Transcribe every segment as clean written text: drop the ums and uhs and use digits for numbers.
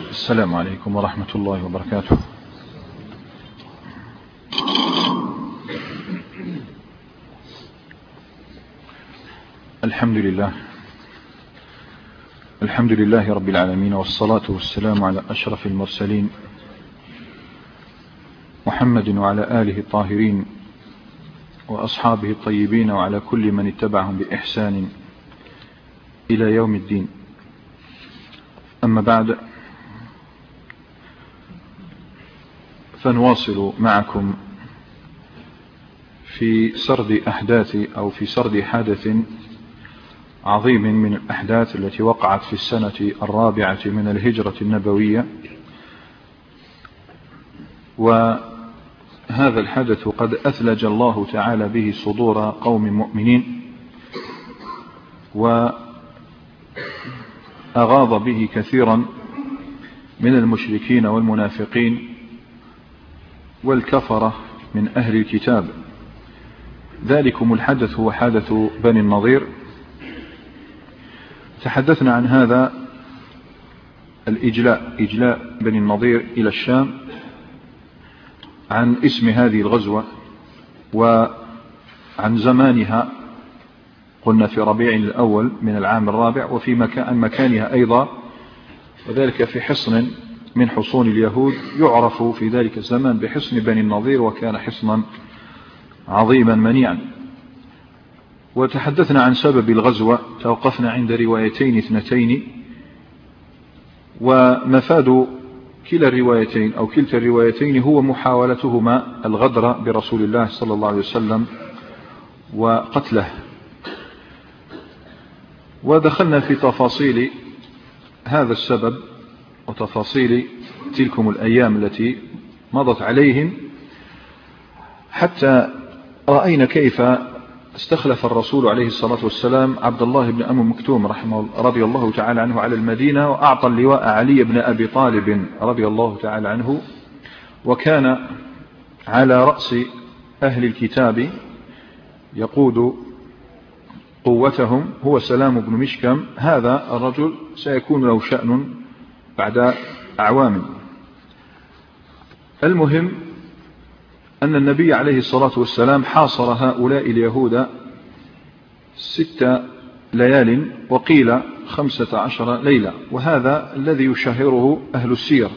السلام عليكم ورحمة الله وبركاته. الحمد لله رب العالمين، والصلاة والسلام على أشرف المرسلين محمد وعلى آله الطاهرين وأصحابه الطيبين وعلى كل من اتبعهم بإحسان إلى يوم الدين. أما بعد، فنواصل معكم في سرد حدث عظيم من الأحداث التي وقعت في السنة 4 من الهجرة النبوية. وهذا الحدث قد أثلج الله تعالى به صدور قوم مؤمنين، وأغاض به كثيرا من المشركين والمنافقين والكفرة من أهل الكتاب. ذلكم الحدث هو حدث بني النضير. تحدثنا عن هذا إجلاء بني النضير إلى الشام، عن اسم هذه الغزوة وعن زمانها، قلنا في ربيع الأول من العام 4، وفي مكانها أيضا، وذلك في حصن من حصون اليهود يعرف في ذلك الزمان بحصن بني النضير، وكان حصنا عظيما منيعا. وتحدثنا عن سبب الغزوة، توقفنا عند روايتين اثنتين، ومفاد كلا الروايتين أو كلتا الروايتين هو محاولتهما الغدر برسول الله صلى الله عليه وسلم وقتله. ودخلنا في تفاصيل هذا السبب وتفاصيل تلكم الأيام التي مضت عليهم، حتى رأينا كيف استخلف الرسول عليه الصلاة والسلام عبد الله بن أم مكتوم رضي الله تعالى عنه على المدينة، وأعطى اللواء علي بن أبي طالب رضي الله تعالى عنه. وكان على رأس أهل الكتاب يقود قوتهم هو سلام بن مشكم. هذا الرجل سيكون له شأن بعد أعوام. المهم أن النبي عليه الصلاة والسلام حاصر هؤلاء اليهود 6 ليال، وقيل 15 ليلة، وهذا الذي يشهره أهل السير.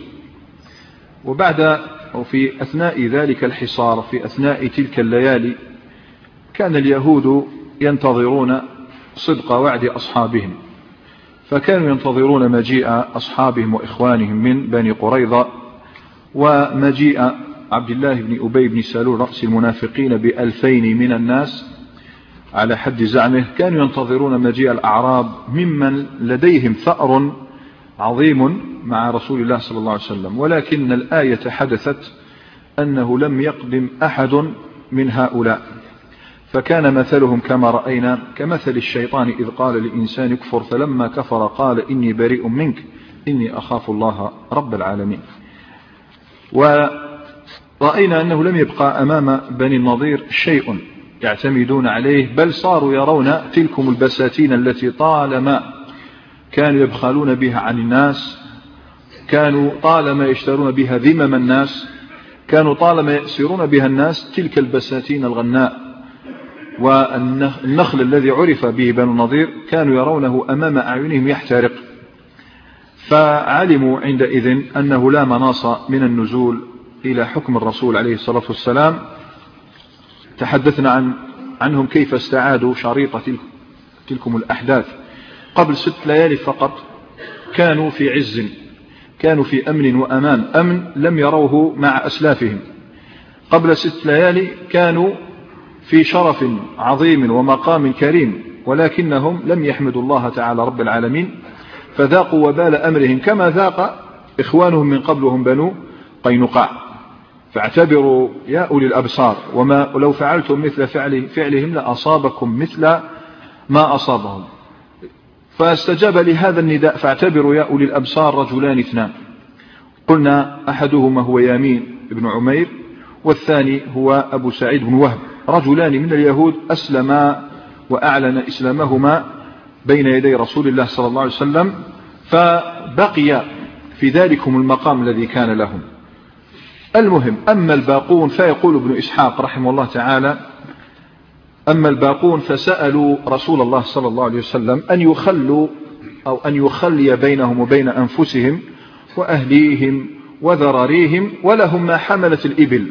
وفي أثناء ذلك الحصار، في أثناء تلك الليالي، كان اليهود ينتظرون صدق وعد أصحابهم، فكانوا ينتظرون مجيء أصحابهم وإخوانهم من بني قريظة، ومجيء عبد الله بن أبي بن سلول رأس المنافقين ب2000 من الناس على حد زعمه. كانوا ينتظرون مجيء الأعراب ممن لديهم ثأر عظيم مع رسول الله صلى الله عليه وسلم، ولكن الآية حدثت أنه لم يقدم أحد من هؤلاء، فكان مثلهم كما رأينا كمثل الشيطان إذ قال للإنسان اكفر فلما كفر قال إني بريء منك إني أخاف الله رب العالمين. ورأينا أنه لم يبقى أمام بني النضير شيء يعتمدون عليه، بل صاروا يرون تلكم البساتين التي طالما كانوا يبخلون بها عن الناس، كانوا طالما يشترون بها ذمم الناس، كانوا طالما يأسرون بها الناس، تلك البساتين الغناء والنخل الذي عرف به بنو النضير كانوا يرونه أمام أعينهم يحترق. فعلموا عندئذ أنه لا مناص من النزول إلى حكم الرسول عليه الصلاة والسلام. تحدثنا عنهم كيف استعادوا شريط تلكم الأحداث. قبل 6 ليالي فقط كانوا في عز، كانوا في أمن وأمان، أمن لم يروه مع أسلافهم. قبل 6 ليالي كانوا في شرف عظيم ومقام كريم، ولكنهم لم يحمدوا الله تعالى رب العالمين، فذاقوا وبال أمرهم كما ذاق إخوانهم من قبلهم بنو قينقاع. فاعتبروا يا أولي الأبصار، وما لو فعلتم مثل فعلهم لأصابكم مثل ما أصابهم. فاستجاب لهذا النداء فاعتبروا يا أولي الأبصار رجلان 2، قلنا أحدهما هو يامين بن عمير، والثاني هو أبو سعيد بن وهب، رجلان من اليهود أسلما وأعلن إسلامهما بين يدي رسول الله صلى الله عليه وسلم. فبقي في ذلكم المقام الذي كان لهم. المهم، أما الباقون فيقول ابن إسحاق رحمه الله تعالى: أما الباقون فسألوا رسول الله صلى الله عليه وسلم أن يخلوا أو أن يخلي بينهم وبين أنفسهم وأهليهم وذراريهم، ولهم ما حملت الإبل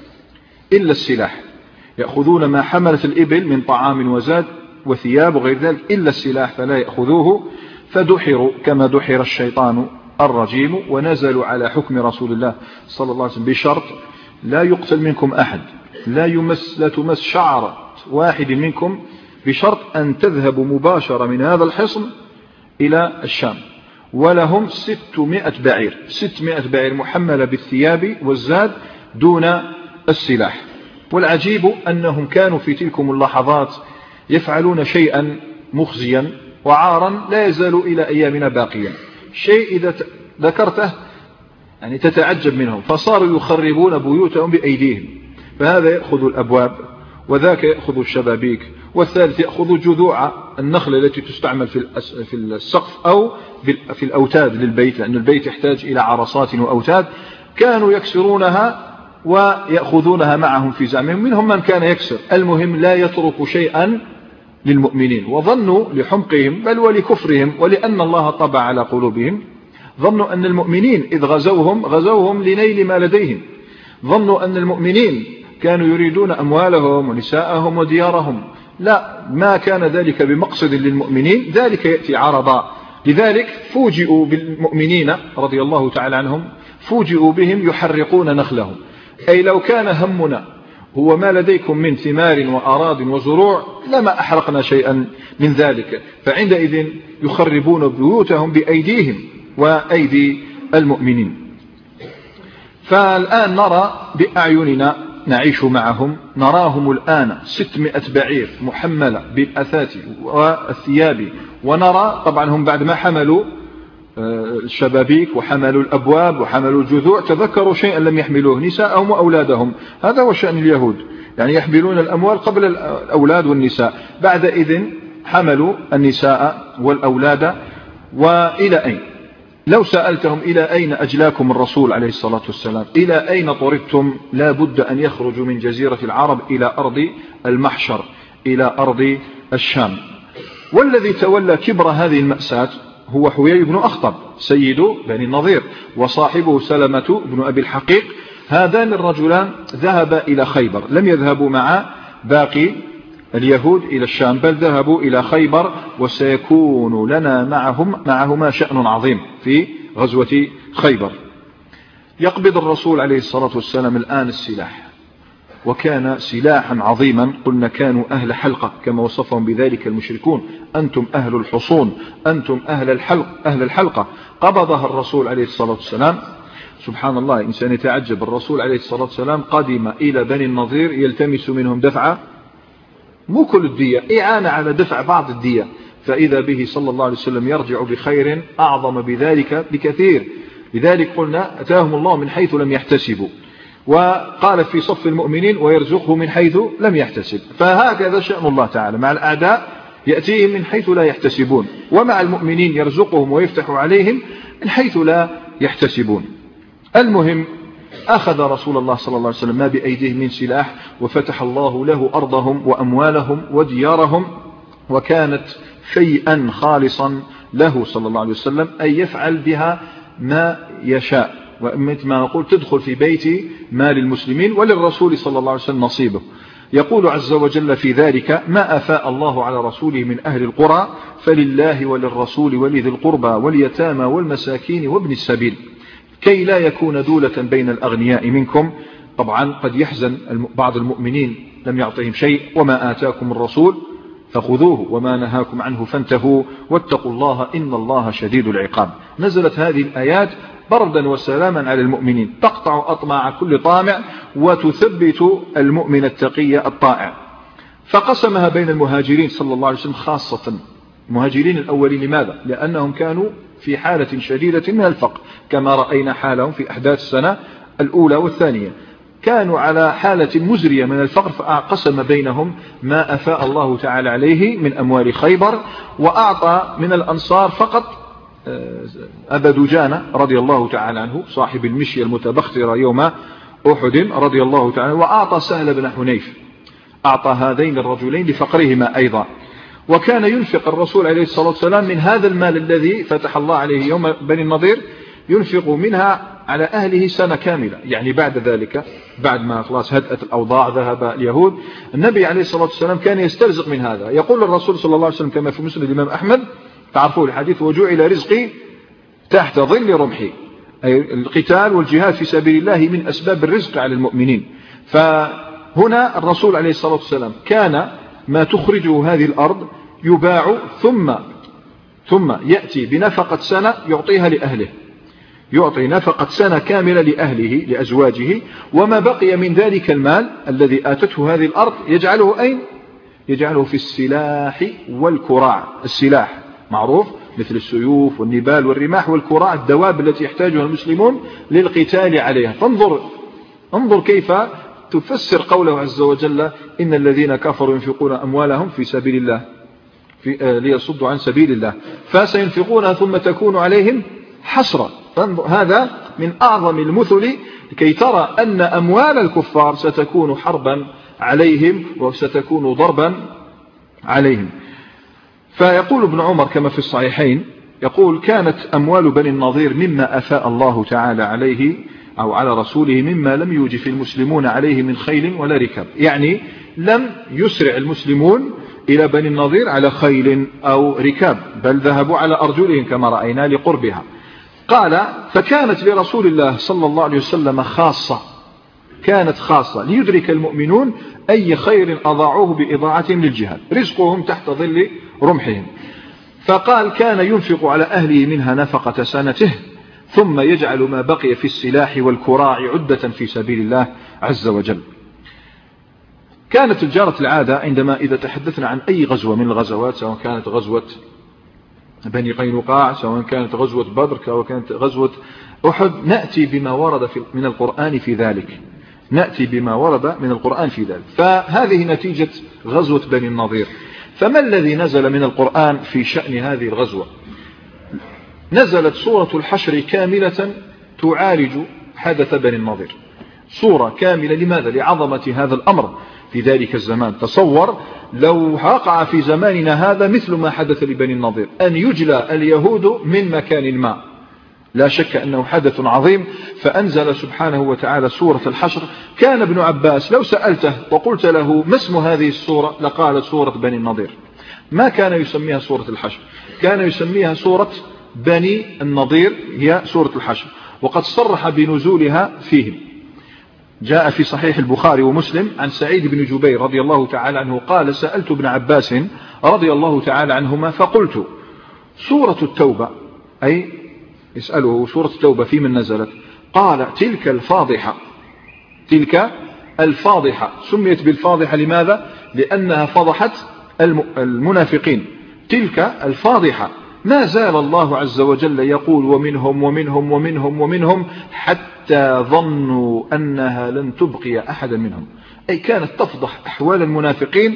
إلا السلاح، يأخذون ما حملت الإبل من طعام وزاد وثياب وغير ذلك إلا السلاح فلا يأخذوه، فدحروا كما دحر الشيطان الرجيم، ونزلوا على حكم رسول الله صلى الله عليه وسلم بشرط: لا يقتل منكم أحد، لا تمس شعرة واحد منكم، بشرط أن تذهبوا مباشرة من هذا الحصن إلى الشام. ولهم 600 بعير، 600 بعير محملة بالثياب والزاد دون السلاح. والعجيب أنهم كانوا في تلكم اللحظات يفعلون شيئا مخزيا وعارا لا يزال إلى أيامنا باقيا، شيء إذا ذكرته يعني تتعجب منهم، فصاروا يخربون بيوتهم بأيديهم، فهذا يأخذ الأبواب وذاك يأخذ الشبابيك، والثالث يأخذ جذوع النخل التي تستعمل في السقف أو في الأوتاد للبيت، لأن البيت يحتاج إلى عرصات وأوتاد، كانوا يكسرونها ويأخذونها معهم في زعمهم. منهم من كان يكسر، المهم لا يترك شيئا للمؤمنين. وظنوا لحمقهم بل ولكفرهم ولأن الله طبع على قلوبهم، ظنوا أن المؤمنين إذ غزوهم لنيل ما لديهم، ظنوا أن المؤمنين كانوا يريدون أموالهم ونساءهم وديارهم. لا، ما كان ذلك بمقصد للمؤمنين، ذلك يأتي عرضا. لذلك فوجئوا بالمؤمنين رضي الله تعالى عنهم، فوجئوا بهم يحرقون نخلهم، أي لو كان همنا هو ما لديكم من ثمار وأراض وزروع لما أحرقنا شيئا من ذلك. فعندئذ يخربون بيوتهم بأيديهم وأيدي المؤمنين. فالآن نرى بأعيننا، نعيش معهم، نراهم الآن 600 بعير محملة بالأثاث والثياب، ونرى طبعا هم بعد ما حملوا الشبابيك وحملوا الأبواب وحملوا الجذوع تذكروا شيئا لم يحملوه، نساءهم وأولادهم. هذا هو شأن اليهود، يعني يحملون الأموال قبل الأولاد والنساء. بعد إذن حملوا النساء والأولاد. وإلى أين؟ لو سألتهم إلى أين أجلاكم الرسول عليه الصلاة والسلام، إلى أين طردتم، لا بد أن يخرجوا من جزيرة العرب إلى أرض المحشر، إلى أرض الشام. والذي تولى كبر هذه المأساة هو حويي بن أخطب سيد بني النضير، وصاحبه سلمة بن أبي الحقيق. هذان الرجلان ذهبا إلى خيبر، لم يذهبوا مع باقي اليهود إلى الشام، بل ذهبوا إلى خيبر، وسيكون لنا معهما شأن عظيم في غزوة خيبر. يقبض الرسول عليه الصلاة والسلام الآن السلاح، وكان سلاحا عظيما. قلنا كانوا أهل حلقة كما وصفهم بذلك المشركون: أنتم أهل الحصون، أنتم أهل الحلقة. قبضها الرسول عليه الصلاة والسلام. سبحان الله، إنسان يتعجب، الرسول عليه الصلاة والسلام قدم إلى بني النضير يلتمس منهم دفع مو كل الدية، إعانة على دفع بعض الدية، فإذا به صلى الله عليه وسلم يرجع بخير أعظم بذلك بكثير. لذلك قلنا أتاهم الله من حيث لم يحتسبوا، وقال في صف المؤمنين: ويرزقه من حيث لم يحتسب. فهكذا شأن الله تعالى، مع الأعداء يأتيهم من حيث لا يحتسبون، ومع المؤمنين يرزقهم ويفتح عليهم من حيث لا يحتسبون. المهم، أخذ رسول الله صلى الله عليه وسلم ما بأيديه من سلاح، وفتح الله له أرضهم وأموالهم وديارهم، وكانت شيئا خالصا له صلى الله عليه وسلم أن يفعل بها ما يشاء. ومثل ما نقول تدخل في بيت مال المسلمين، وللرسول صلى الله عليه وسلم نصيبه. يقول عز وجل في ذلك: ما أفاء الله على رسوله من أهل القرى فلله وللرسول ولذي القربى واليتامى والمساكين وابن السبيل كي لا يكون دولة بين الأغنياء منكم. طبعا قد يحزن بعض المؤمنين لم يعطيهم شيء: وما آتاكم الرسول فخذوه وما نهاكم عنه فانتهوا واتقوا الله إن الله شديد العقاب. نزلت هذه الآيات بردا وسلاما على المؤمنين، تقطع أطماع كل طامع وتثبت المؤمن التقي الطائع. فقسمها بين المهاجرين صلى الله عليه وسلم، خاصة المهاجرين الأولين. لماذا؟ لأنهم كانوا في حالة شديدة من الفقر، كما رأينا حالهم في أحداث السنة الأولى والثانية، كانوا على حالة مزرية من الفقر. فقسم بينهم ما أفاء الله تعالى عليه من أموال خيبر، وأعطى من الأنصار فقط أبا دجانة رضي الله تعالى عنه صاحب المشية المتبخترة يوم أحد رضي الله تعالى، وأعطى سهل بن حنيف، أعطى هذين الرجلين لفقرهما أيضا. وكان ينفق الرسول عليه الصلاة والسلام من هذا المال الذي فتح الله عليه يوم بني النضير، ينفق منها على أهله سنة كاملة. يعني بعد ذلك، بعد ما خلاص هدأت الأوضاع ذهب اليهود، النبي عليه الصلاة والسلام كان يسترزق من هذا. يقول الرسول صلى الله عليه وسلم كما في مسند الإمام أحمد، تعرفوا الحديث: وجعل رزقي تحت ظل رمحي، أي القتال والجهاد في سبيل الله من أسباب الرزق على المؤمنين. فهنا الرسول عليه الصلاة والسلام كان ما تخرجه هذه الأرض يباع ثم يأتي بنفقة سنة يعطيها لأهله، يعطي نفقة سنة كاملة لأهله لأزواجه، وما بقي من ذلك المال الذي آتته هذه الأرض يجعله أين؟ يجعله في السلاح والكراع. السلاح معروف مثل السيوف والنبال والرماح، والكراع الدواب التي يحتاجها المسلمون للقتال عليها. انظر كيف تفسر قوله عز وجل: إن الذين كفروا ينفقون أموالهم في سبيل الله ليصدوا عن سبيل الله فسينفقونها ثم تكون عليهم حسرة. هذا من أعظم المثل لكي ترى أن أموال الكفار ستكون حربا عليهم وستكون ضربا عليهم. فيقول ابن عمر كما في الصحيحين، يقول: كانت أموال بني النضير مما أفاء الله تعالى عليه أو على رسوله مما لم يوجف المسلمون عليه من خيل ولا ركاب. يعني لم يسرع المسلمون إلى بني النضير على خيل أو ركاب، بل ذهبوا على أرجلهم كما رأينا لقربها. قال: فكانت لرسول الله صلى الله عليه وسلم خاصة، كانت خاصة ليدرك المؤمنون أي خير أضاعوه بإضاعتهم للجهاد، رزقهم تحت ظل رمحهم. فقال: كان ينفق على أهله منها نفقة سنته، ثم يجعل ما بقي في السلاح والكراع عدة في سبيل الله عز وجل. كانت الجارة العادة عندما إذا تحدثنا عن أي غزوة من الغزوات، سواء كانت غزوة بني قينقاع، سواء كانت غزوة بدر، سواء كانت غزوة أحد، نأتي بما ورد من القرآن في ذلك، نأتي بما ورد من القرآن في ذلك. فهذه نتيجة غزوة بني النضير. فما الذي نزل من القرآن في شأن هذه الغزوة؟ نزلت سورة الحشر كاملة تعالج حدث بني النضير، سورة كاملة. لماذا؟ لعظمة هذا الأمر في ذلك الزمان. تصور لو وقع في زماننا هذا مثل ما حدث لبني النضير، أن يجلى اليهود من مكان ما، لا شك أنه حدث عظيم. فأنزل سبحانه وتعالى سورة الحشر. كان ابن عباس لو سألته وقلت له ما اسم هذه السورة لقال سورة بني النضير. ما كان يسميها سورة الحشر، كان يسميها سورة بني النضير، هي سورة الحشر. وقد صرح بنزولها فيهم. جاء في صحيح البخاري ومسلم عن سعيد بن جبير رضي الله تعالى عنه قال: سألت ابن عباس رضي الله تعالى عنهما فقلت: سورة التوبة، أي يسأله سورة التوبة في من نزلت؟ قال: تلك الفاضحة. تلك الفاضحة سميت بالفاضحة لماذا؟ لأنها فضحت المنافقين. تلك الفاضحة. ما زال الله عز وجل يقول: ومنهم ومنهم ومنهم ومنهم، حتى ظنوا أنها لن تبقي أحدا منهم. أي كانت تفضح أحوال المنافقين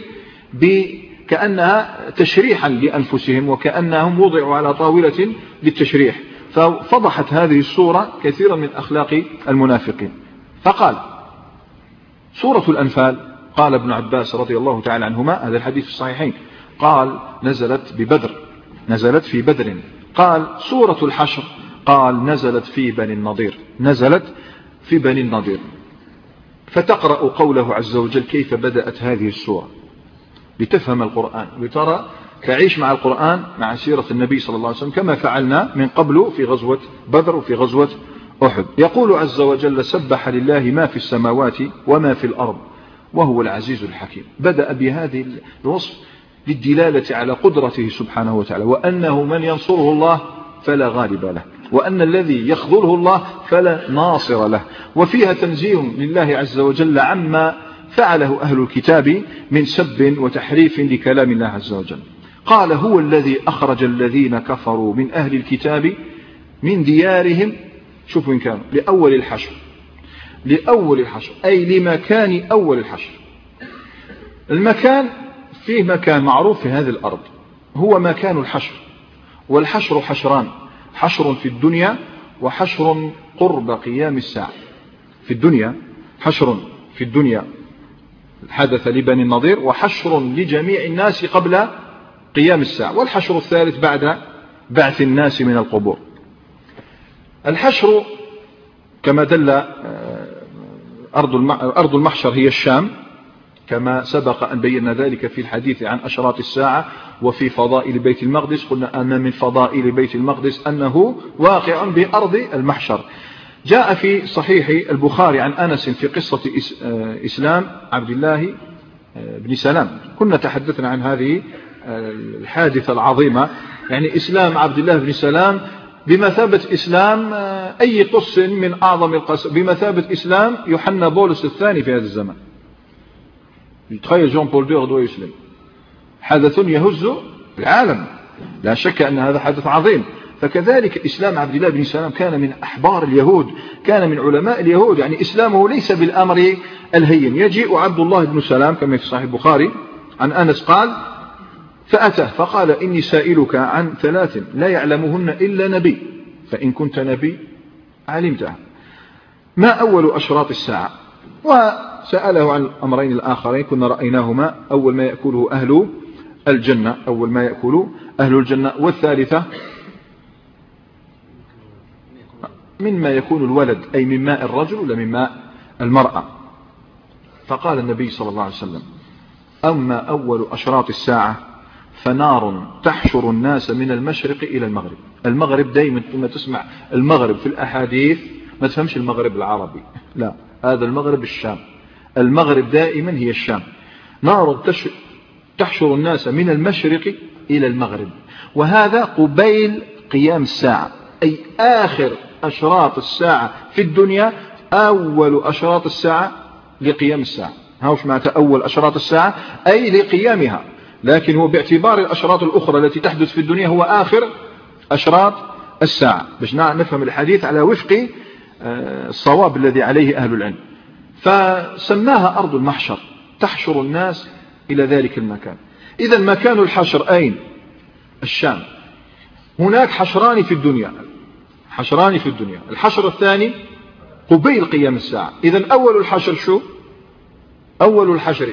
كأنها تشريحا لأنفسهم، وكأنهم وضعوا على طاولة للتشريح. ففضحت هذه السورة كثيرا من أخلاق المنافقين. فقال: سورة الأنفال، قال ابن عباس رضي الله تعالى عنهما، هذا الحديث في الصحيحين، قال: نزلت ببدر، نزلت في بدر. قال: سورة الحشر، قال: نزلت في بني النضير، نزلت في بني النضير. فتقرأ قوله عز وجل كيف بدأت هذه السورة لتفهم القرآن، لترى تعيش مع القرآن مع سيرة النبي صلى الله عليه وسلم كما فعلنا من قبل في غزوة بدر وفي غزوة أحد. يقول عز وجل: سبح لله ما في السماوات وما في الأرض وهو العزيز الحكيم. بدأ بهذه الوصف للدلالة على قدرته سبحانه وتعالى، وأنه من ينصره الله فلا غالب له، وأن الذي يخذله الله فلا ناصر له. وفيها تنزيه لله عز وجل عما فعله أهل الكتاب من سب وتحريف لكلام الله عز وجل. قال: هو الذي أخرج الذين كفروا من أهل الكتاب من ديارهم، شوفوا إن كانوا لأول الحشر، لأول الحشر أي لمكان أول الحشر. المكان فيه مكان معروف في هذه الأرض هو مكان الحشر، والحشر حشران: حشر في الدنيا وحشر قرب قيام الساعة. في الدنيا حشر في الدنيا حدث لبني النضير، وحشر لجميع الناس قبل قيام الساعة، والحشر الثالث بعد بعث الناس من القبور. الحشر كما دل أرض المحشر هي الشام، كما سبق أن بينا ذلك في الحديث عن أشراط الساعة وفي فضائل بيت المقدس. قلنا أن من فضائل بيت المقدس أنه واقع بأرض المحشر. جاء في صحيح البخاري عن أنس في قصة إسلام عبد الله بن سلام. كنا تحدثنا عن هذه الحادثة العظيمة، يعني إسلام عبد الله بن سلام بمثابة إسلام أي قس من أعظم القس، بمثابة إسلام يوحنا بولس الثاني في هذا الزمان. تخيل جون بول دو غدوة يسلم، حدث يهز العالم، لا شك أن هذا حدث عظيم. فكذلك إسلام عبد الله بن سلام كان من أحبار اليهود، كان من علماء اليهود، يعني إسلامه ليس بالأمر الهين. يجيء عبد الله بن سلام كما في صحيح البخاري عن أنس قال: فأتاه فقال: إني سائلك عن ثلاث لا يعلمهن إلا نبي، فإن كنت نبي علمتها. ما أول أشراط الساعة؟ وسأله عن الأمرين الآخرين كنا رأيناهما: أول ما يأكله أهل الجنة، أول ما يأكل أهل الجنة، والثالثة مما يكون الولد، أي من ماء الرجل ولا من ماء المرأة. فقال النبي صلى الله عليه وسلم: أما أول أشراط الساعة فنار تحشر الناس من المشرق إلى المغرب. المغرب دائما لما تسمع المغرب في الأحاديث ما تفهمش المغرب العربي، لا، هذا المغرب الشام. المغرب دائما هي الشام. نار تحشر الناس من المشرق إلى المغرب، وهذا قبيل قيام الساعة، أي آخر أشراط الساعة في الدنيا، أول أشراط الساعة لقيام الساعة. هاوش معناتها أول أشراط الساعة أي لقيامها، لكن هو باعتبار الأشراط الأخرى التي تحدث في الدنيا هو آخر أشراط الساعة، باش نفهم الحديث على وفق الصواب الذي عليه أهل العلم. فسماها أرض المحشر، تحشر الناس إلى ذلك المكان. إذا مكان الحشر أين؟ الشام. هناك حشران في الدنيا، حشران في الدنيا. الحشر الثاني قبيل قيام الساعة. إذا أول الحشر شو؟ أول الحشر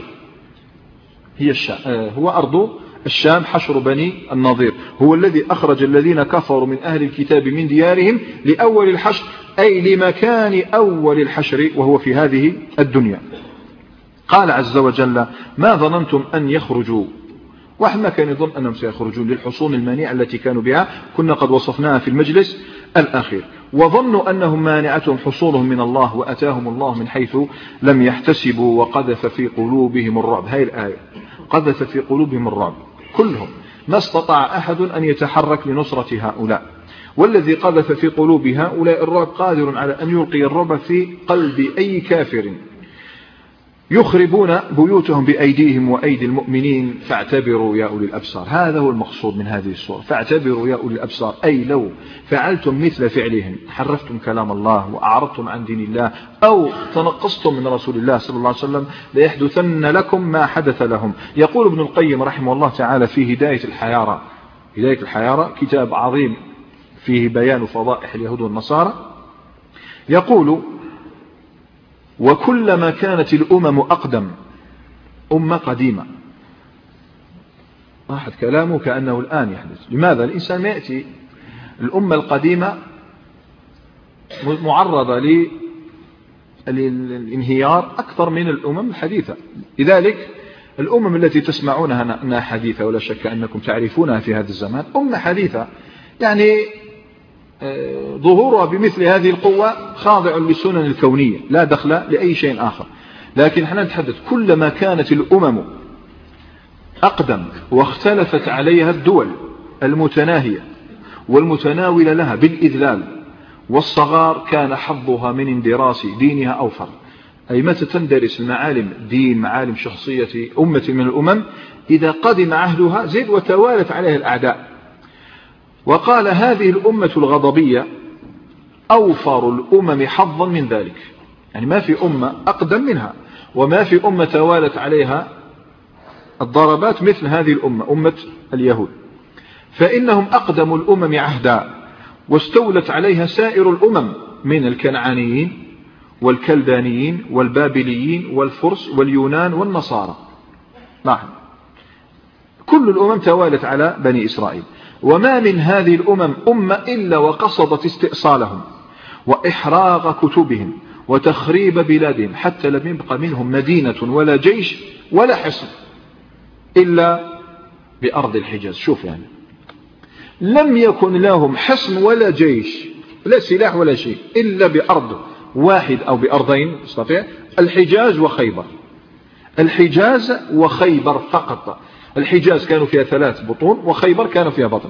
هي الشام، هو أرض الشام. حشر بني النضير هو الذي أخرج الذين كفروا من أهل الكتاب من ديارهم لأول الحشر، أي لمكان أول الحشر، وهو في هذه الدنيا. قال عز وجل: ما ظننتم أن يخرجوا، واحد ما كان يظن أنهم سيخرجون للحصون المانعة التي كانوا بها، كنا قد وصفناها في المجلس الأخير. وظنوا أنهم مانعتهم حصونهم من الله وأتاهم الله من حيث لم يحتسبوا وقذف في قلوبهم الرعب. هاي الآية: قذف في قلوبهم الرعب. كلهم ما استطاع أحد أن يتحرك لنصرة هؤلاء، والذي قذف في قلوب هؤلاء الرعب قادر على أن يلقي الرعب في قلب أي كافر. يخربون بيوتهم بأيديهم وأيدي المؤمنين فاعتبروا يا أولي الأبصار. هذا هو المقصود من هذه السورة، فاعتبروا يا أولي الأبصار، أي لو فعلتم مثل فعلهم، حرفتم كلام الله وأعرضتم عن دين الله أو تنقصتم من رسول الله صلى الله عليه وسلم، ليحدثن لكم ما حدث لهم. يقول ابن القيم رحمه الله تعالى في هداية الحيارى، هداية الحيارى كتاب عظيم فيه بيان فضائح اليهود والنصارى، يقول: وكلما كانت الأمم أقدم، أمة قديمة. واحد كلامه كأنه الآن يحدث. لماذا؟ الإنسان ما يأتي الأمة القديمة معرضة للانهيار أكثر من الأمم الحديثة. لذلك الأمم التي تسمعونها أنها حديثة، ولا شك أنكم تعرفونها في هذا الزمان، أمة حديثة، يعني ظهورها بمثل هذه القوة خاضع للسنن الكونية، لا دخل لأي شيء آخر. لكن احنا نتحدث كلما كانت الأمم أقدم واختلفت عليها الدول المتناهية والمتناولة لها بالإذلال والصغار، كان حظها من اندراس دينها أوفر. أي متى تندرس المعالم دين، معالم شخصية أمة من الأمم، إذا قدم عهدها زد وتوالت عليها الأعداء. وقال: هذه الأمة الغضبية أوفر الأمم حظا من ذلك، يعني ما في أمة أقدم منها، وما في أمة توالت عليها الضربات مثل هذه الأمة، أمة اليهود. فإنهم أقدم الأمم عهدا واستولت عليها سائر الأمم من الكنعانيين والكلدانيين والبابليين والفرس واليونان والنصارى. نعم، كل الأمم توالت على بني إسرائيل، وما من هذه الأمم أمة إلا وقصدت استئصالهم وإحراق كتبهم وتخريب بلادهم، حتى لم يبق منهم مدينة ولا جيش ولا حصن إلا بأرض الحجاز. شوف يعني لم يكن لهم حصن ولا جيش لا سلاح ولا شيء إلا بأرض واحد أو بأرضين استطيع، الحجاز وخيبر. الحجاز وخيبر فقط. الحجاز كانوا فيها 3 بطون وخيبر كانوا فيها بطن.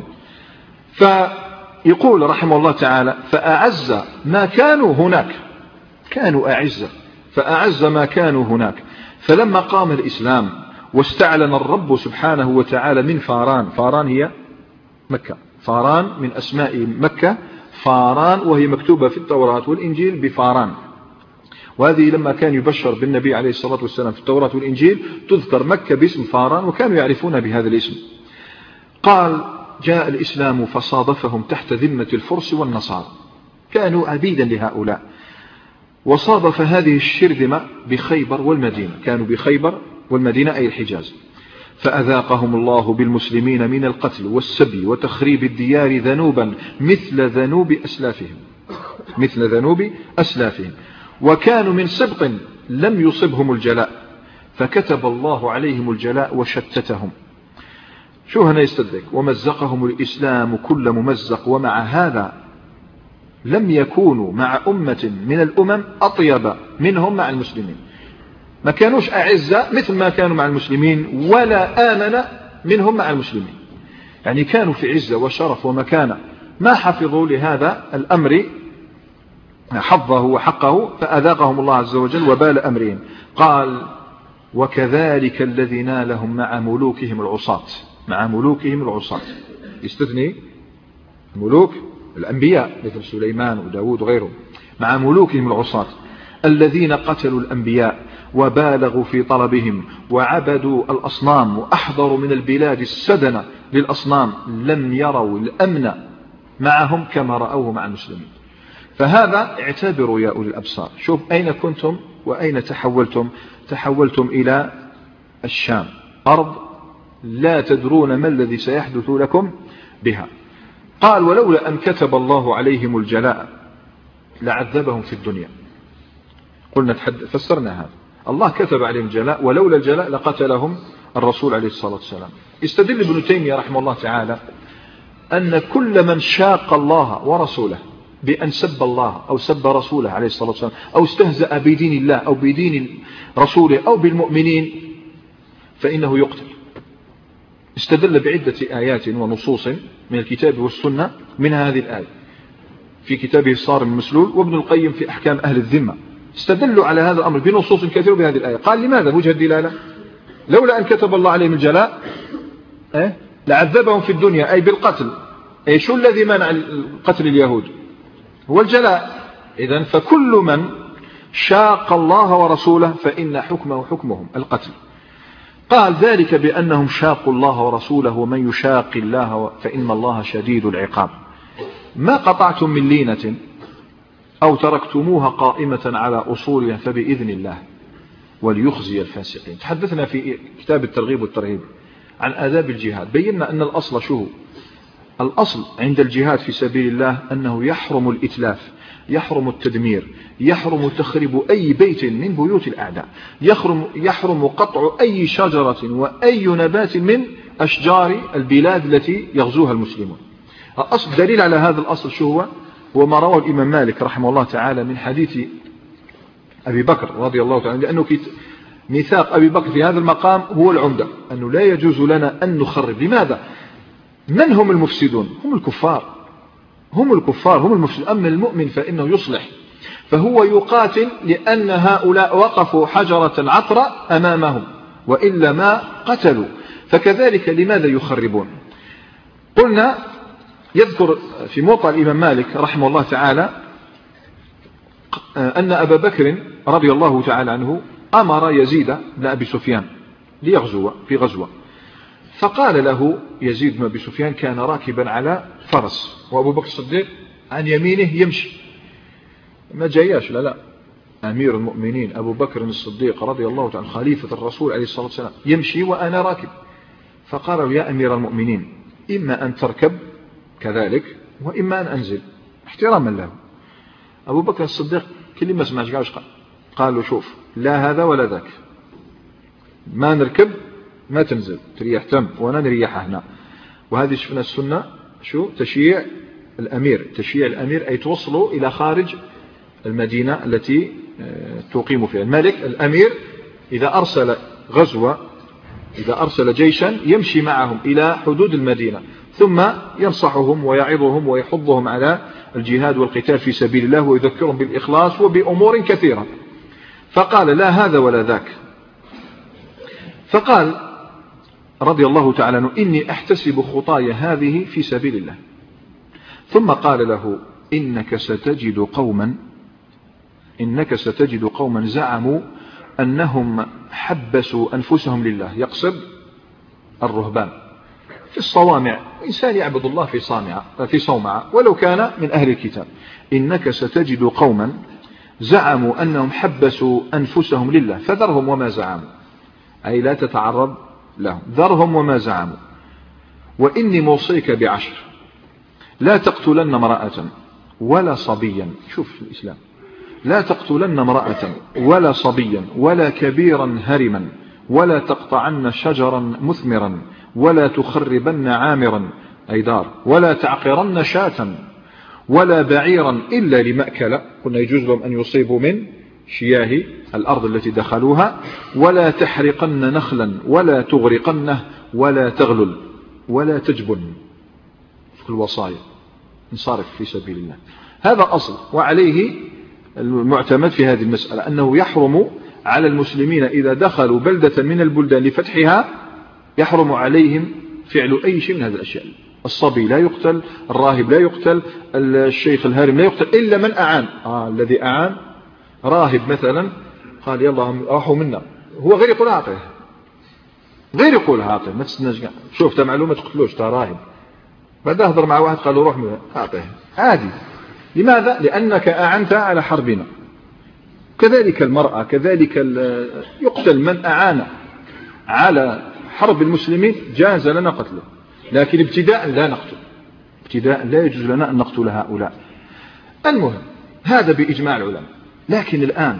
فيقول رحمه الله تعالى: فأعز ما كانوا هناك، كانوا أعزة، فأعز ما كانوا هناك. فلما قام الإسلام واستعلن الرب سبحانه وتعالى من فاران، فاران هي مكة، فاران من أسماء مكة، فاران وهي مكتوبة في التوراة والإنجيل بفاران، وهذه لما كان يبشر بالنبي عليه الصلاة والسلام في التوراة والإنجيل تذكر مكة باسم فاران، وكانوا يعرفون بهذا الاسم. قال: جاء الإسلام فصادفهم تحت ذمة الفرس والنصارى، كانوا عبيدا لهؤلاء، وصادف هذه الشرذمة بخيبر والمدينة، كانوا بخيبر والمدينة أي الحجاز. فأذاقهم الله بالمسلمين من القتل والسبي وتخريب الديار ذنوبا مثل ذنوب أسلافهم، مثل ذنوب أسلافهم، وكانوا من سبط لم يصبهم الجلاء، فكتب الله عليهم الجلاء وشتتهم. شو هنا يستدرك: ومزقهم الإسلام كل ممزق، ومع هذا لم يكونوا مع أمة من الأمم أطيب منهم مع المسلمين، ما كانوش أعزة مثل ما كانوا مع المسلمين، ولا آمن منهم مع المسلمين، يعني كانوا في عزة وشرف ومكانة، ما حفظوا لهذا الأمر حظه وحقه، فأذاقهم الله عز وجل وبال أمرهم. قال: وكذلك الذي نالهم مع ملوكهم العصاة، مع ملوكهم العصاة، يستثني ملوك الأنبياء مثل سليمان وداود وغيرهم، مع ملوكهم العصاة الذين قتلوا الأنبياء وبالغوا في طلبهم وعبدوا الأصنام وأحضروا من البلاد السدن للأصنام، لم يروا الأمن معهم كما رأوه مع المسلمين. فهذا اعتبروا يا أولي الأبصار. شوف أين كنتم وأين تحولتم. تحولتم إلى الشام، أرض لا تدرون ما الذي سيحدث لكم بها. قال: ولولا أن كتب الله عليهم الجلاء لعذبهم في الدنيا. قلنا فسرنا هذا، الله كتب عليهم الجلاء، ولولا الجلاء لقتلهم الرسول عليه الصلاة والسلام. استدل ابن تيمية رحمه الله تعالى أن كل من شاق الله ورسوله بأن سب الله أو سب رسوله عليه الصلاة والسلام أو استهزأ بدين الله أو بدين رسوله أو بالمؤمنين فإنه يقتل. استدل بعدة آيات ونصوص من الكتاب والسنة، من هذه الآية في كتابه الصارم المسلول، وابن القيم في أحكام أهل الذمة استدلوا على هذا الأمر بنصوص كثيرة بهذه الآية. قال: لماذا وجه الدلالة؟ لولا أن كتب الله عليهم الجلاء لعذبهم في الدنيا، أي بالقتل. أي شو الذي منع قتل اليهود؟ هو الجلاء. إذن فكل من شاق الله ورسوله فإن حكمه حكمهم القتل. قال: ذلك بأنهم شاقوا الله ورسوله، ومن يشاق الله فإن الله شديد العقاب. ما قطعتم من لينة أو تركتموها قائمة على أصولها فبإذن الله وليخزي الفاسقين. تحدثنا في كتاب الترغيب والترهيب عن آداب الجهاد، بينا أن الأصل شو؟ الأصل عند الجهاد في سبيل الله أنه يحرم الإتلاف، يحرم التدمير، يحرم تخريب أي بيت من بيوت الأعداء، يحرم قطع أي شجرة وأي نبات من أشجار البلاد التي يغزوها المسلمون. الأصل دليل على هذا الأصل شو هو ما رواه الإمام مالك رحمه الله تعالى من حديث أبي بكر رضي الله تعالى، لأنه ميثاق أبي بكر في هذا المقام هو العمدة، أنه لا يجوز لنا أن نخرب. لماذا؟ من هم المفسدون؟ هم الكفار، هم الكفار، هم المفسدون. أما المؤمن فإنه يصلح، فهو يقاتل لأن هؤلاء وقفوا حجرة عطرة أمامهم، وإلا ما قتلوا. فكذلك لماذا يخربون؟ قلنا يذكر في موطأ الإمام مالك رحمه الله تعالى أن أبا بكر رضي الله تعالى عنه أمر يزيد بن أبي سفيان ليغزو في غزوة، فقال له يزيد بن أبي سفيان كان راكبا على فرس وأبو بكر الصديق عن يمينه يمشي، ما جاياش لا أمير المؤمنين أبو بكر الصديق رضي الله تعالى خليفة الرسول عليه الصلاة والسلام يمشي وأنا راكب. فقال له يا أمير المؤمنين إما أن تركب كذلك وإما أن أنزل احتراما له. أبو بكر الصديق كل ما سمعش قال له شوف لا هذا ولا ذاك، ما نركب ما تنزل تريح تم وأنا نريح هنا. وهذه شفنا السنة شو تشييع الأمير، تشييع الأمير أي توصلوا إلى خارج المدينة التي تقيم فيها. الملك الأمير إذا أرسل غزوة إذا أرسل جيشا يمشي معهم إلى حدود المدينة ثم ينصحهم ويعظهم ويحضهم على الجهاد والقتال في سبيل الله ويذكرهم بالإخلاص وبأمور كثيرة. فقال لا هذا ولا ذاك. فقال رضي الله تعالى عنه إني أحتسب خطايا هذه في سبيل الله. ثم قال له إنك ستجد قوما زعموا أنهم حبسوا أنفسهم لله، يقصد الرهبان في الصوامع، إنسان يعبد الله في صومعة ولو كان من أهل الكتاب. إنك ستجد قوما زعموا أنهم حبسوا أنفسهم لله فذرهم وما زعموا، أي لا تتعرض لهم، ذرهم وما زعموا. وإني موصيك بعشر، لا تقتلن امرأة ولا صبيا، شوف الإسلام، لا تقتلن امرأة ولا صبيا ولا كبيرا هرما ولا تقطعن شجرا مثمرا ولا تخربن عامرا أي دار ولا تعقرن شاة ولا بعيرا إلا لمأكل، قلنا يجوز لهم أن يصيبوا من شياه الأرض التي دخلوها، ولا تحرقن نخلا ولا تغرقنه ولا تغلل ولا تجبن في الوصايا، انصرف في سبيل الله. هذا أصل، وعليه المعتمد في هذه المسألة أنه يحرم على المسلمين إذا دخلوا بلدة من البلدان لفتحها يحرم عليهم فعل أي شيء من هذه الأشياء. الصبي لا يقتل، الراهب لا يقتل، الشيخ الهارم لا يقتل إلا من أعان. الذي أعان راهب مثلا قال يلا راحوا منا، هو غير يقول أعطيه، غير يقول أعطيه، ما تستناش شوف معلومة تقتلوش تا راهب، بعد أهضر مع واحد قال له روح منه أعطيه عادي. لماذا؟ لأنك أعنت على حربنا. كذلك المرأة، كذلك يقتل من أعان على حرب المسلمين، جاز لنا قتله، لكن ابتداء لا نقتل، ابتداء لا يجوز لنا أن نقتل هؤلاء. المهم هذا بإجماع العلماء. لكن الآن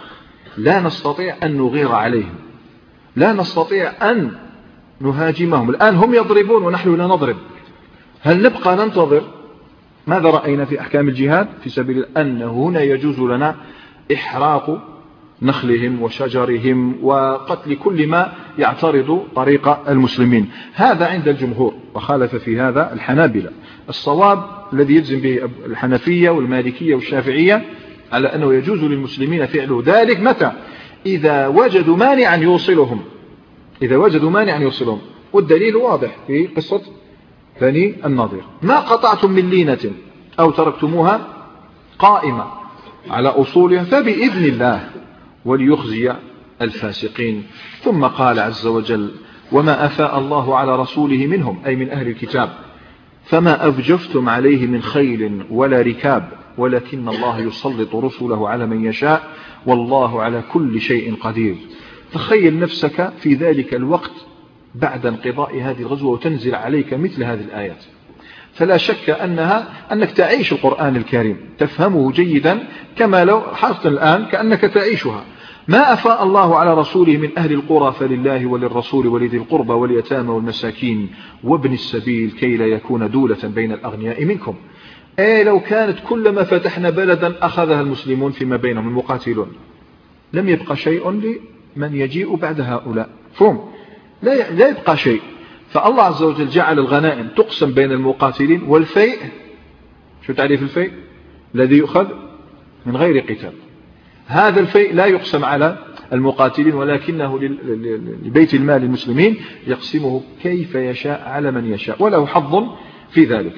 لا نستطيع أن نغير عليهم، لا نستطيع أن نهاجمهم. الآن هم يضربون ونحن لا نضرب، هل نبقى ننتظر؟ ماذا رأينا في أحكام الجهاد في سبيل أنه هنا يجوز لنا إحراق نخلهم وشجرهم وقتل كل ما يعترض طريق المسلمين. هذا عند الجمهور، وخالف في هذا الحنابلة. الصواب الذي يجزم به الحنفية والمالكية والشافعية على أنه يجوز للمسلمين فعل ذلك متى؟ إذا وجدوا مانعا يوصلهم، إذا وجدوا مانعا يوصلهم. والدليل واضح في قصة بني النضير، ما قطعتم من لينة أو تركتموها قائمة على أصولها فبإذن الله وليخزي الفاسقين. ثم قال عز وجل وما أفاء الله على رسوله منهم أي من أهل الكتاب فما أفجفتم عليه من خيل ولا ركاب ولكن الله يسلط رسله على من يشاء والله على كل شيء قدير. تخيل نفسك في ذلك الوقت بعد انقضاء هذه الغزوة وتنزل عليك مثل هذه الآيات، فلا شك أنك تعيش القرآن الكريم، تفهمه جيدا كما لو حصلت الآن كأنك تعيشها. ما أفاء الله على رسوله من أهل القرى فلله وللرسول ولذي القربى واليتامى والمساكين وابن السبيل كي لا يكون دولة بين الأغنياء منكم. لو كانت كلما فتحنا بلدا أخذها المسلمون فيما بينهم المقاتلون لم يبقى شيء لمن يجيء بعد هؤلاء، فهم لا يبقى شيء. فالله عز وجل جعل الغنائم تقسم بين المقاتلين، والفيء شو تعريف الفيء؟ الذي يؤخذ من غير قتال. هذا الفيء لا يقسم على المقاتلين ولكنه لبيت المال المسلمين يقسمه كيف يشاء على من يشاء وله حظ في ذلك.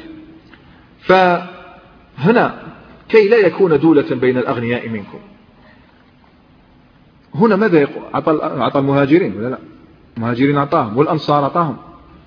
فهنا كي لا يكون دولة بين الأغنياء منكم. هنا ماذا يقول؟ أعطى المهاجرين ولا لا؟ المهاجرين أعطاهم والأنصار أعطاهم،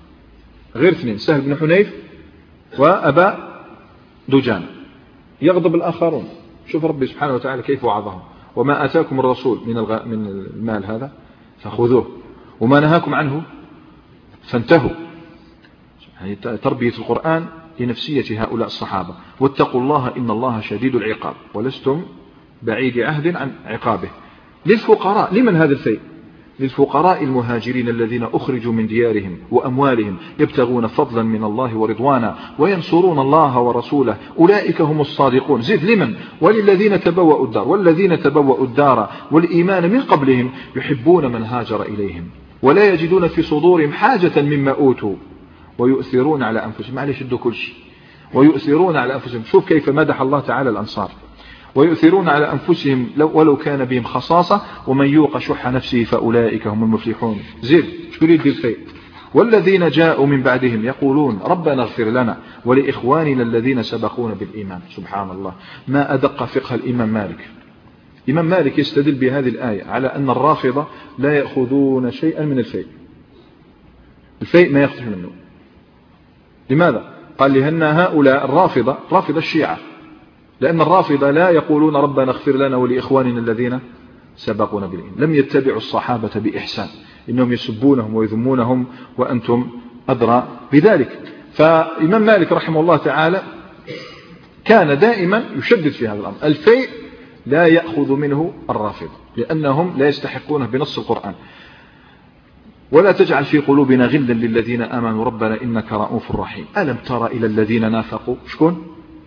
غير اثنين، سهل بن حنيف وأبا دجان. يغضب الآخرون. شوف ربي سبحانه وتعالى كيف وعظهم: وما آتاكم الرسول من المال هذا فخذوه وما نهاكم عنه فانتهوا. يعني تربية القرآن لنفسية هؤلاء الصحابة. واتقوا الله إن الله شديد العقاب ولستم بعيد عهد عن عقابه. للفقراء. لمن هذا الفيء؟ للفقراء المهاجرين الذين أخرجوا من ديارهم وأموالهم يبتغون فضلا من الله ورضوانا وينصرون الله ورسوله أولئك هم الصادقون. زد لمن؟ وللذين تبوأوا الدار والذين تبوأوا الدار والإيمان من قبلهم يحبون من هاجر إليهم ولا يجدون في صدورهم حاجة مما أوتوا ويؤثرون على أنفسهم. معلش ادوا كل شيء. ويؤثرون على أنفسهم. شوف كيف مدح الله تعالى الأنصار: ويؤثرون على أنفسهم ولو كان بهم خصاصة ومن يوق شح نفسه فأولئك هم المفلحون. زين شو يريد الخير؟ والذين جاءوا من بعدهم يقولون ربنا اغفر لنا ولإخواننا الذين سبقونا بالإيمان. سبحان الله، ما أدق فقه الإمام مالك. الإمام مالك يستدل بهذه الآية على أن الرافضة لا يأخذون شيئا من الفيء. الفيء ما يخرج منه. لماذا؟ قال لأن هؤلاء الرافضة، رافضة الشيعة، لأن الرافضة لا يقولون ربنا اغفر لنا ولإخواننا الذين سبقونا بالإيمان. لم يتبعوا الصحابة بإحسان، إنهم يسبونهم ويذمونهم وأنتم أدرى بذلك. فإمام مالك رحمه الله تعالى كان دائما يشدد في هذا الأمر. الفيء لا يأخذ منه الرافضة لأنهم لا يستحقونه بنص القرآن. ولا تجعل في قلوبنا غلا للذين آمنوا ربنا إنك رؤوف رحيم. ألم تر إلى الذين نافقوا؟ شكون؟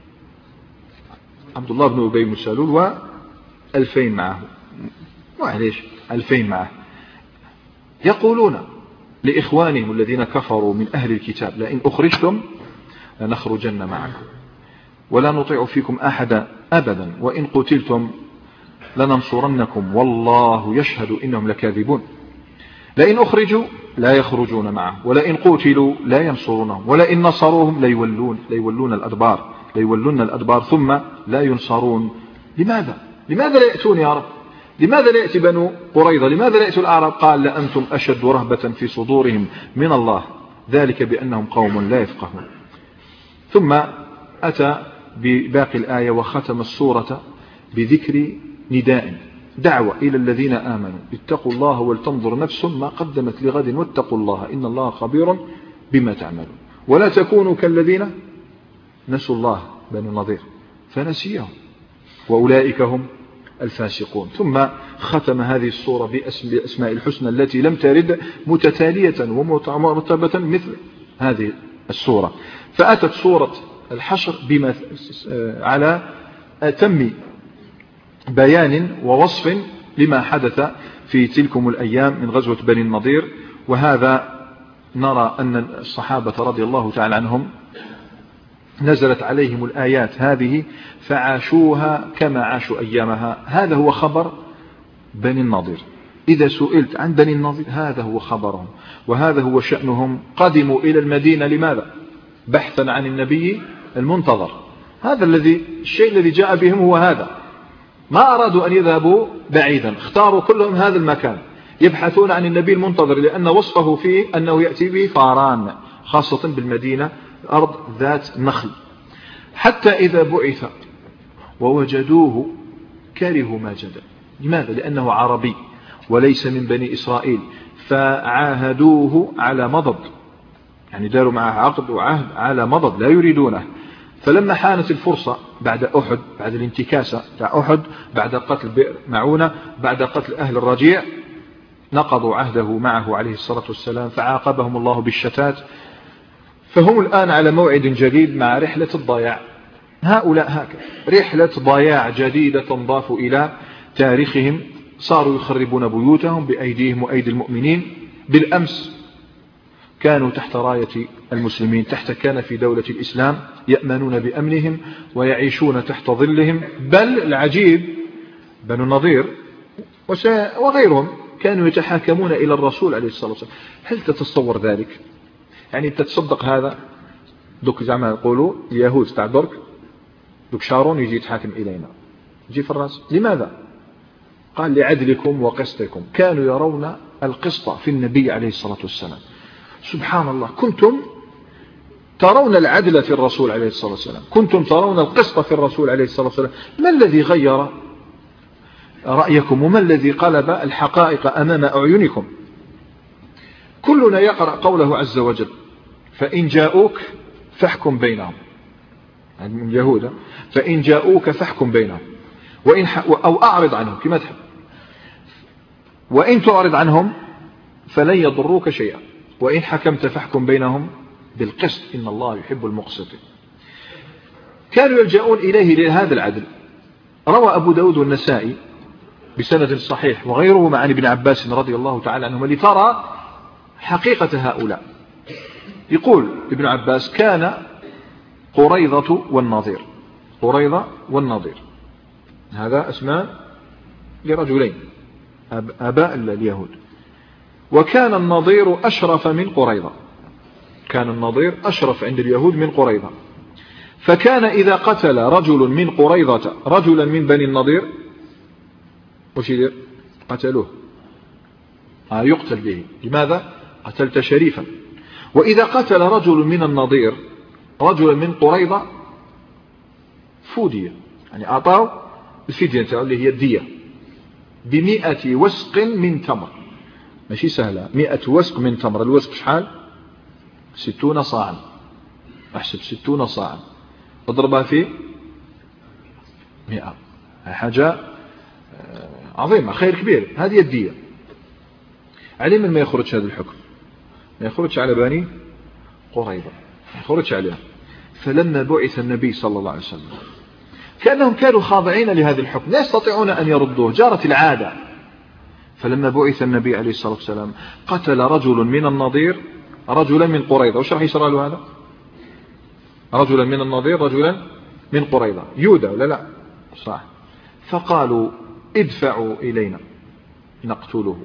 عبد الله بن أبي بن سلول و2000 معه. معليش 2000 معه. يقولون لإخوانهم الذين كفروا من أهل الكتاب لئن أخرجتم لنخرجن معكم ولا نطيع فيكم أحدا أبدا وإن قتلتم لننصرنكم والله يشهد إنهم لكاذبون. لئن أخرجوا لا يخرجون معه ولئن قتلوا لا ينصرونهم ولئن نصروهم ليولون الأدبار ثم لا ينصرون. لماذا لا يأتون يا رب؟ لماذا لا يأتي بنو قريظة؟ لماذا لا يأتوا الأعراب؟ قال لأنتم أشد رهبة في صدورهم من الله ذلك بأنهم قوم لا يفقهون. ثم أتى بباقي الآية وختم السورة بذكر نداء دعوة إلى الذين آمنوا اتقوا الله ولتنظر نفس ما قدمت لغد واتقوا الله إن الله خبير بما تعملون ولا تكونوا كالذين نسوا الله بنو النضير فنسيهم وأولئك هم الفاسقون. ثم ختم هذه السورة بأسماء الحسنى التي لم ترد متتالية ومرتبة مثل هذه السورة. فأتت سورة الحشر بما على أتم بيان ووصف لما حدث في تلكم الأيام من غزوة بني النضير. وهذا نرى أن الصحابة رضي الله تعالى عنهم نزلت عليهم الآيات هذه فعاشوها كما عاشوا أيامها. هذا هو خبر بني النضير. إذا سئلت عن بني النضير هذا هو خبرهم وهذا هو شأنهم. قدموا إلى المدينة لماذا؟ بحثا عن النبي المنتظر. هذا الشيء الذي جاء بهم هو هذا. ما أرادوا أن يذهبوا بعيدا، اختاروا كلهم هذا المكان يبحثون عن النبي المنتظر لأن وصفه فيه أنه يأتي به فاران خاصة بالمدينة أرض ذات نخل. حتى إذا بعث ووجدوه كرهوا ما جدى. لماذا؟ لأنه عربي وليس من بني إسرائيل فعاهدوه على مضض، يعني داروا معه عقد وعهد على مضض لا يريدونه. فلما حانت الفرصة بعد أحد، بعد الانتكاسة بتاع أحد، بعد قتل بئر معونة، بعد قتل أهل الرجيع، نقضوا عهده معه عليه الصلاة والسلام فعاقبهم الله بالشتات. فهم الآن على موعد جديد مع رحلة الضياع. هؤلاء هكذا رحلة ضياع جديدة تنضاف إلى تاريخهم. صاروا يخربون بيوتهم بأيديهم وأيدي المؤمنين. بالأمس كانوا تحت راية المسلمين، كان في دولة الإسلام يأمنون بأمنهم ويعيشون تحت ظلهم. بل العجيب بنو النضير وغيرهم كانوا يتحاكمون إلى الرسول عليه الصلاة والسلام. هل تتصور ذلك؟ يعني تتصدق هذا دوك زعما يقولوا اليهود تاع درك دوك شارون يجي يتحاكم إلينا يجي في الرأس. لماذا؟ قال لعدلكم وقسطكم. كانوا يرون القسط في النبي عليه الصلاة والسلام. سبحان الله، كنتم ترون العدل في الرسول عليه الصلاة والسلام، كنتم ترون القسط في الرسول عليه الصلاة والسلام، ما الذي غير رأيكم وما الذي قلب الحقائق أمام أعينكم؟ كلنا يقرأ قوله عز وجل فإن جاءوك فاحكم بينهم، يعني من اليهود، فإن جاءوك فاحكم بينهم أو أعرض عنهم كما تحب، وإن تعرض عنهم فلن يضروك شيئا، وإن حكمت فاحكم بينهم بالقسط إن الله يحب المقسطين. كانوا يلجؤون إليه لهذا العدل. روى أبو داود والنسائي بسند صحيح وغيره عن ابن عباس رضي الله تعالى عنهما لترى حقيقة هؤلاء. يقول ابن عباس كان قريظة والنضير، قريظة والنضير هذا اسماء لرجلين آباء اليهود، وكان النضير أشرف من قريظة، كان النضير أشرف عند اليهود من قريظة، فكان إذا قتل رجل من قريظة رجلا من بني النضير وش يدير؟ قتلوه، يقتل به. لماذا؟ قتلت شريفا. وإذا قتل رجل من النضير رجلا من قريظة فودية، يعني أعطاه الفدية اللي هي الدية ب100 وسق من تمر، ماشي سهلة، 100 وسق من تمر. الوسق شحال؟ 60 صاعا، احسب 60 صاعا اضربها في 100، حاجة عظيمة، خير كبير. هذه الدية. على من ما يخرج هذا الحكم؟ ما يخرج على بني قريظة، ما يخرج عليها. فلما بعث النبي صلى الله عليه وسلم كأنهم كانوا خاضعين لهذا الحكم، لا يستطيعون أن يردوه، جارت العادة. فلما بعث النبي عليه الصلاة والسلام قتل رجل من النضير رجلا من قريظة. وش راح يصير له هذا؟ رجلا من النضير رجلا من قريظة، يودى ولا لا؟ صح. فقالوا ادفعوا إلينا نقتله.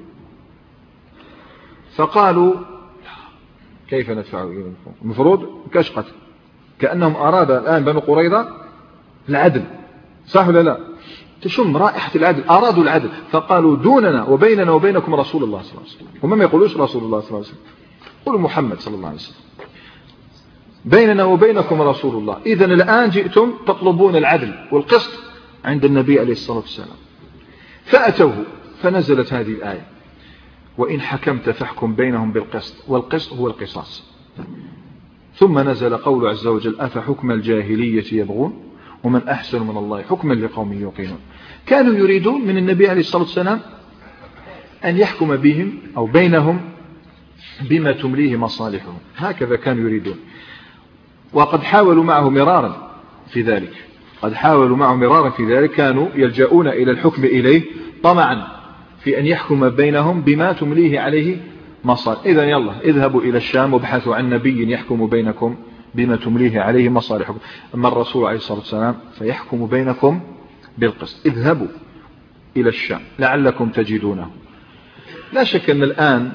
فقالوا كيف ندفع إليكم؟ المفروض كاش قتل، كأنهم أراد الآن بنو قريظة العدل، صح ولا لا؟ تشم رائحة العدل، أرادوا العدل. فقالوا دوننا وبيننا وبينكم رسول الله صلى الله عليه وسلم. هم ما يقولوش رسول الله صلى الله عليه وسلم، يقولوا محمد صلى الله عليه وسلم. بيننا وبينكم رسول الله. إذن الآن جئتم تطلبون العدل والقسط عند النبي عليه الصلاة والسلام. فأتوه فنزلت هذه الآية وإن حكمت فاحكم بينهم بالقسط، والقسط هو القصاص. ثم نزل قول عز وجل أفحكم الجاهلية يبغون ومن أحسن من الله حكما لقوم يوقنون. كانوا يريدون من النبي عليه الصلاة والسلام أن يحكم بهم أو بينهم بما تمليه مصالحهم، هكذا كانوا يريدون. وقد حاولوا معه مرارا في ذلك، قد حاولوا معه مرارا في ذلك، كانوا يلجؤون إلى الحكم إليه طمعا في أن يحكم بينهم بما تمليه عليه مصالح. إذن يلا اذهبوا إلى الشام وابحثوا عن نبي يحكم بينكم بما تمليه عليه مصالحكم. أما الرسول عليه الصلاة والسلام فيحكم بينكم بالقسط. اذهبوا إلى الشام لعلكم تجدونه. لا شك أن الآن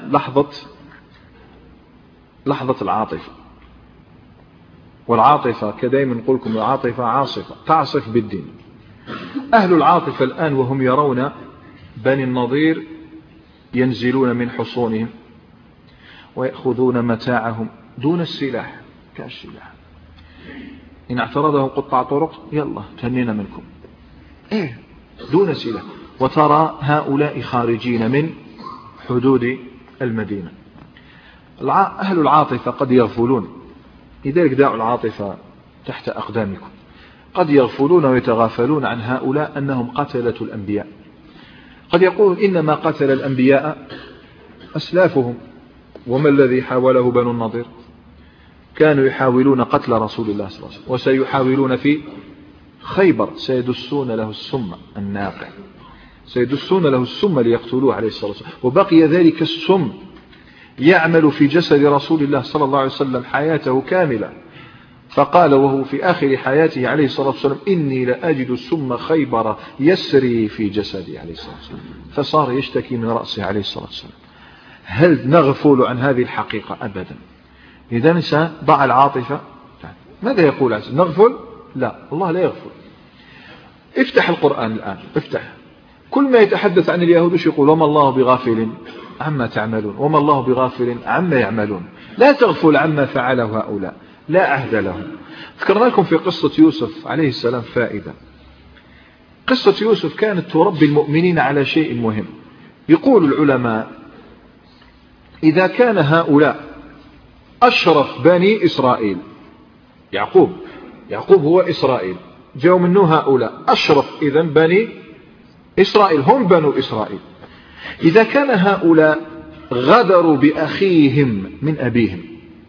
لحظة العاطفة، والعاطفة كدائما نقول لكم العاطفة عاصفة تعصف بالدين. أهل العاطفة الآن وهم يرون بني النضير ينزلون من حصونهم ويأخذون متاعهم دون السلاح كالسلاح، إن اعترضهم قطع طرق يلا تهنينا منكم، دون سلاح. وترى هؤلاء خارجين من حدود المدينة. أهل العاطفة قد يغفلون، لذلك دعوا العاطفة تحت أقدامكم. قد يغفلون ويتغافلون عن هؤلاء أنهم قتلة الأنبياء. قد يقول إنما قتل الأنبياء أسلافهم. وما الذي حاوله بنو النضير؟ كانوا يحاولون قتل رسول الله صلى الله عليه وسلم، وسيحاولون في خيبر، سيدسون له السم الناقع، سيدسون له السم ليقتلوه عليه الصلاة والسلام. وبقي ذلك السم يعمل في جسد رسول الله صلى الله عليه وسلم حياته كاملة. فقال وهو في آخر حياته عليه الصلاة والسلام إني لأجد السم خيبر يسري في جسدي عليه الصلاة والسلام. فصار يشتكي من رأسه عليه الصلاة والسلام. هل نغفل عن هذه الحقيقة؟ أبدا. إذا نسى ضع العاطفة. ماذا يقول عز؟ نغفل؟ لا، الله لا يغفل. افتح القرآن الآن، افتح كل ما يتحدث عن اليهود وش يقول؟ وما الله بغافل عما تعملون، وما الله بغافل عما يعملون. لا تغفل عما فعله هؤلاء. لا عهد لهم. ذكرنا لكم في قصة يوسف عليه السلام فائدة. قصة يوسف كانت تربي المؤمنين على شيء مهم. يقول العلماء إذا كان هؤلاء أشرف بني إسرائيل، يعقوب هو إسرائيل، جاءوا منه هؤلاء أشرف إذن بني إسرائيل، هم بنو إسرائيل. إذا كان هؤلاء غدروا بأخيهم من أبيهم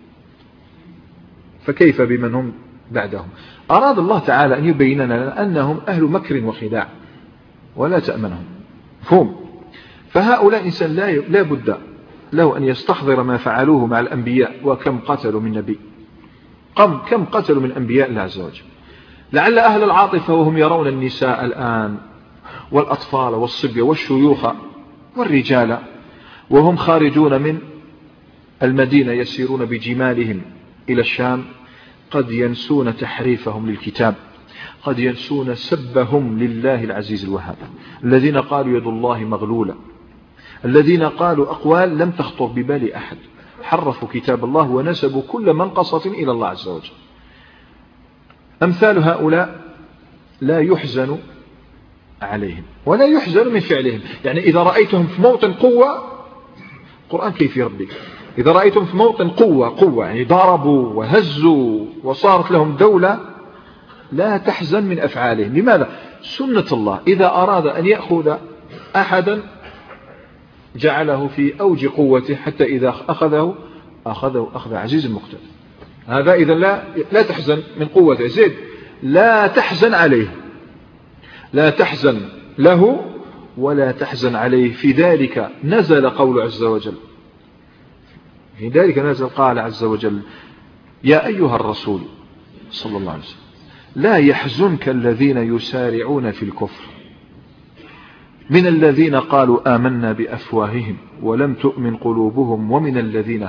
فكيف بمن هم بعدهم؟ أراد الله تعالى أن يبين لنا أنهم أهل مكر وخداع ولا تأمنهم فهم. فهؤلاء إنسان لا بد له أن يستحضر ما فعلوه مع الأنبياء، وكم قتلوا من نبي، كم قتلوا من أنبياء الله عز وجل. لعل أهل العاطفة وهم يرون النساء الآن والأطفال والصبية والشيوخ والرجال وهم خارجون من المدينة يسيرون بجمالهم إلى الشام قد ينسون تحريفهم للكتاب، قد ينسون سبهم لله العزيز الوهاب، الذين قالوا يد الله مغلولة، الذين قالوا أقوال لم تخطر ببال أحد، حرفوا كتاب الله ونسبوا كل منقصة إلى الله عز وجل. أمثال هؤلاء لا يحزن عليهم ولا يحزن من فعلهم. يعني إذا رأيتهم في موطن قوة، القرآن كيف يربي، إذا رأيتهم في موطن قوة يعني ضربوا وهزوا وصارت لهم دولة، لا تحزن من أفعالهم. لماذا؟ سنة الله إذا أراد أن يأخذ أحدا جعله في أوج قوته حتى إذا أخذه أخذ عزيز مقتدر. هذا إذا لا تحزن من قوته. زيد لا تحزن عليه، لا تحزن له ولا تحزن عليه. في ذلك نزل قول عز وجل، في ذلك نزل قال عز وجل يا أيها الرسول صلى الله عليه وسلم لا يحزنك الذين يسارعون في الكفر من الذين قالوا آمنا بأفواههم ولم تؤمن قلوبهم ومن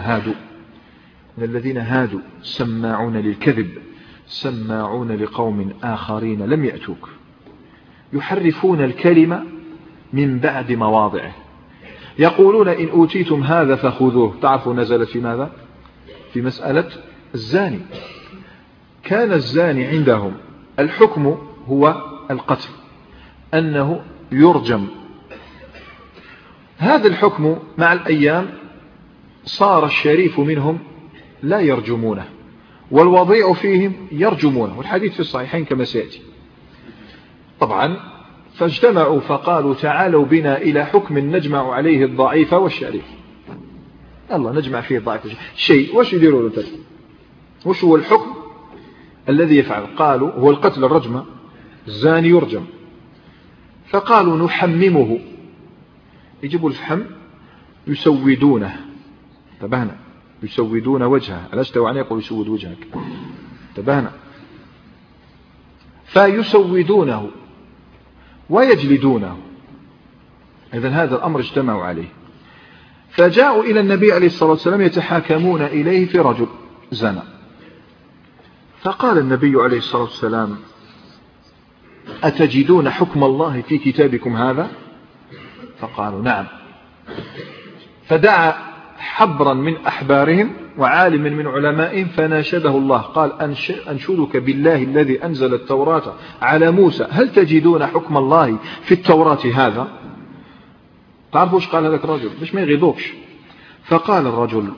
الذين هادوا سماعون للكذب سماعون لقوم آخرين لم يأتوك يحرفون الكلمة من بعد مواضعه يقولون إن أوتيتم هذا فخذوه. تعرفوا نزلت في ماذا؟ في مسألة الزاني. كان الزاني عندهم الحكم هو القتل، أنه يرجم. هذا الحكم مع الأيام صار الشريف منهم لا يرجمونه والوضيع فيهم يرجمونه، والحديث في الصحيحين كما سيأتي. طبعا فاجتمعوا فقالوا تعالوا بنا إلى حكم نجمع عليه الضعيف والشريف. الله نجمع فيه الضعيف شيء، وش يديروا له؟ وش هو الحكم الذي يفعل؟ قالوا هو القتل الرجمة، الزاني يرجم. فقالوا نحممه، يجيبوا الفحم يسودونه، انتبهنا، يسودون وجهه، ألست وعن يقول يسود وجهك، انتبهنا، فيسودونه ويجلدونه. إذن هذا الأمر اجتمعوا عليه، فجاءوا إلى النبي عليه الصلاة والسلام يتحاكمون إليه في رجل زنا. فقال النبي عليه الصلاة والسلام أتجدون حكم الله في كتابكم هذا؟ فقالوا نعم. فدعا حبرا من أحبارهم وعالم من علمائهم فناشده الله، قال أنشدك بالله الذي أنزل التوراة على موسى هل تجدون حكم الله في التوراة هذا؟ تعرفوا ايش قال هذاك الرجل؟ مش ما يغيظوكش. فقال الرجل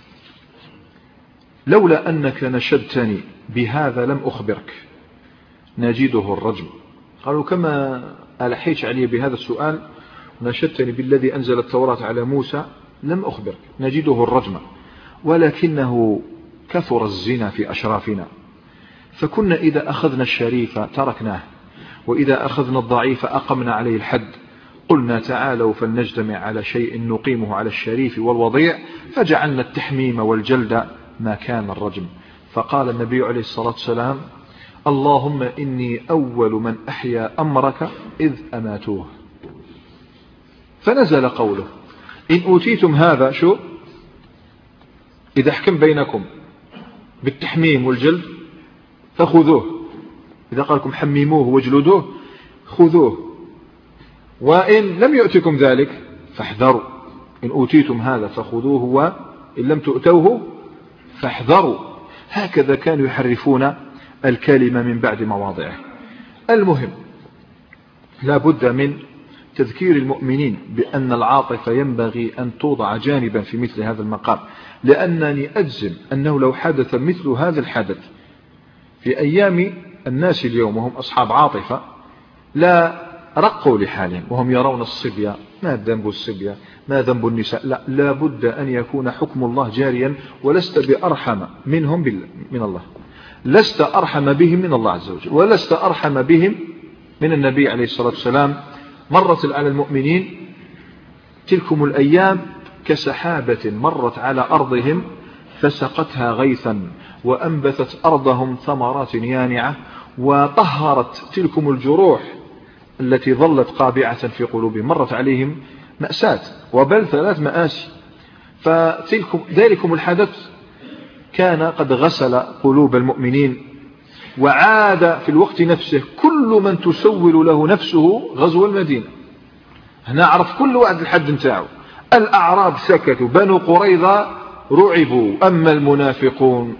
لولا أنك نشدتني بهذا لم أخبرك نجده الرجم. قالوا كما ألحيت علي بهذا السؤال نشدتني بالذي أنزل التوراة على موسى لم أخبرك نجده الرجم، ولكنه كثر الزنا في أشرافنا، فكنا إذا أخذنا الشريف تركناه وإذا أخذنا الضعيف أقمنا عليه الحد. قلنا تعالوا فلنجتمع على شيء نقيمه على الشريف والوضيع، فجعلنا التحميم والجلد ما كان الرجم. فقال النبي عليه الصلاة والسلام اللهم إني أول من أحيا أمرك إذ أماتوه. فنزل قوله إن أوتيتم هذا، شو إذا حكم بينكم بالتحميم والجلد فخذوه، إذا قال لكم حميموه واجلدوه خذوه، وإن لم يؤتكم ذلك فاحذروا. إن أوتيتم هذا فخذوه وإن لم تؤتوه فاحذروا. هكذا كانوا يحرفون الكلمة من بعد مواضعه. المهم لا بد من تذكير المؤمنين بأن العاطفة ينبغي أن توضع جانبا في مثل هذا المقام، لأنني أجزم أنه لو حدث مثل هذا الحدث في أيام الناس اليوم وهم أصحاب عاطفة لا رقوا لحالهم وهم يرون الصبية، ما ذنب الصبية، ما ذنب النساء، لا بد أن يكون حكم الله جاريا، ولست بأرحم منهم من الله، لست أرحم بهم من الله عز وجل، ولست أرحم بهم من النبي عليه الصلاة والسلام. مرت على المؤمنين تلكم الأيام كسحابة مرت على أرضهم فسقتها غيثا وأنبتت أرضهم ثمرات يانعة وطهرت تلكم الجروح التي ظلت قابعة في قلوبهم. مرت عليهم مأساة وبل 3 مآسي، ذلكم الحدث كان قد غسل قلوب المؤمنين، وعاد في الوقت نفسه كل من تسول له نفسه غزو المدينة. هنا عرف كل واحد الحد نتاعو. الأعراب سكتوا، بنو قريظة رعبوا، أما المنافقون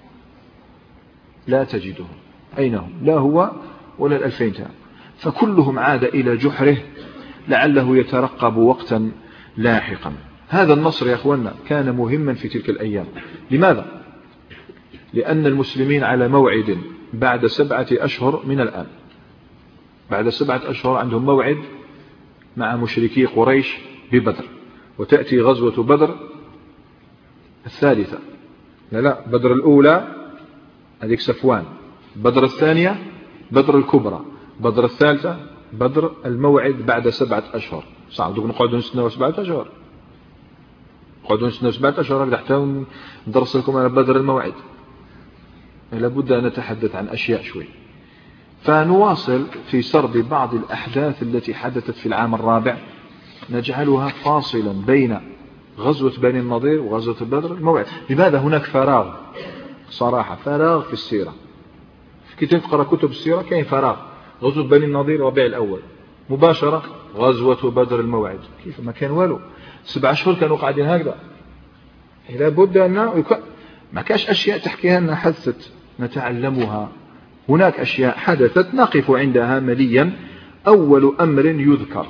لا تجدهم، أين هم؟ لا هو ولا 2000 تاعو. فكلهم عاد إلى جحره لعله يترقب وقتا لاحقا. هذا النصر يا أخوانا كان مهما في تلك الأيام. لماذا؟ لأن المسلمين على موعد بعد 7 أشهر من الآن. بعد 7 أشهر عندهم موعد مع مشركي قريش ببدر، وتأتي غزوة بدر الثالثة. لا بدر الأولى هذيك صفوان، بدر الثانية بدر الكبرى، بدر الثالثة بدر الموعد بعد 7 أشهر. صعب دوك نقعدوا نستناو 7 أشهر، نقعدوا نستناو 7 أشهر حتى ندرس لكم على بدر الموعد. لابد أن نتحدث عن أشياء شوي. فنواصل في سرد بعض الأحداث التي حدثت في العام الرابع، نجعلها فاصلا بين غزوة بني النضير وغزوة بدر الموعد. لماذا هناك فراغ؟ صراحة فراغ في السيرة. كي تقرأ كتب السيرة كاين فراغ. غزوة بني النضير ربيع الأول، مباشرة غزوة بدر الموعد، كيف ما كان والو. 7 أشهر كانوا قاعدين هكذا. لابد أن ما كاش أشياء تحكيها لنا حدثت نتعلمها، هناك أشياء حدثت نقف عندها مليا. أول أمر يذكر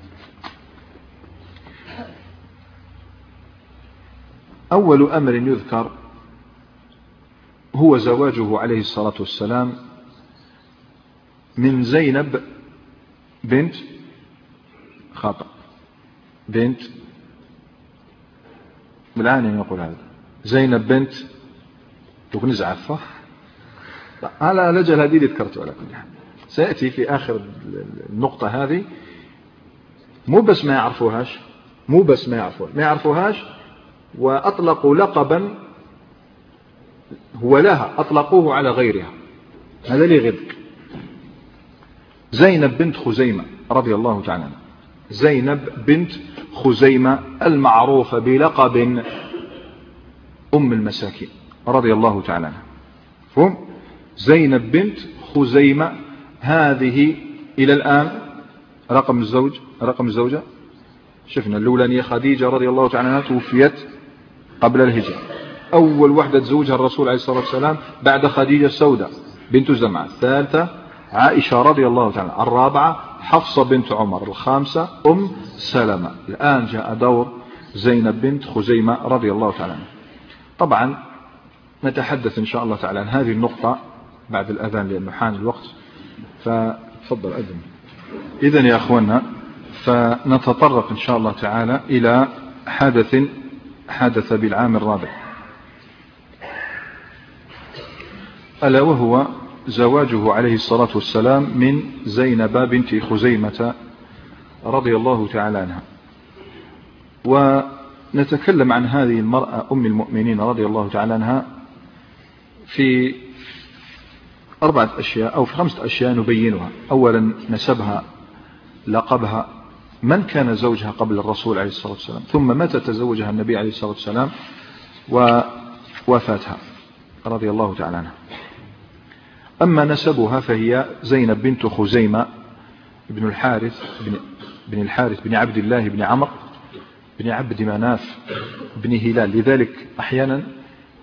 هو زواجه عليه الصلاة والسلام من زينب بنت بالعاني يقول هذا زينب بنت دوك نزعف صح على لجل هذه اللي ذكرته. على كل حال سيأتي في آخر النقطة هذه. مو بس ما يعرفوهاش وأطلقوا لقبا هو لها، أطلقوه على غيرها. هذا لي غذك. زينب بنت خزيمة رضي الله تعالى عنها، زينب بنت خزيمة المعروفة بلقب أم المساكين رضي الله تعالى عنها. فهم؟ زينب بنت خزيمة هذه إلى الآن رقم الزوجة شفنا الأولانية خديجة رضي الله تعالى عنها توفيت قبل الهجرة. أول واحدة تزوجها الرسول عليه الصلاة والسلام بعد خديجة سودة بنت زمعة، الثالثة عائشة رضي الله تعالى عنها، الرابعة حفصة بنت عمر، الخامسة أم سلمة. الآن جاء دور زينب بنت خزيمة رضي الله تعالى عنها. طبعا نتحدث إن شاء الله تعالى عن هذه النقطة بعد الأذان لأنه حان الوقت، فتفضل أذن. إذن يا أخوانا فنتطرق إن شاء الله تعالى إلى حدث بالعام الرابع، ألا وهو زواجه عليه الصلاة والسلام من زينب بنت خزيمة رضي الله تعالى عنها. ونتكلم عن هذه المرأة أم المؤمنين رضي الله تعالى عنها في 4 أشياء أو في 5 أشياء نبينها. أولا نسبها، لقبها، من كان زوجها قبل الرسول عليه الصلاة والسلام، ثم متى تزوجها النبي عليه الصلاة والسلام، ووفاتها رضي الله تعالى عنها. أما نسبها فهي زينب بنت خزيمة بن الحارث بن عبد الله بن عمرو بن عبد مناف بن هلال. لذلك أحيانا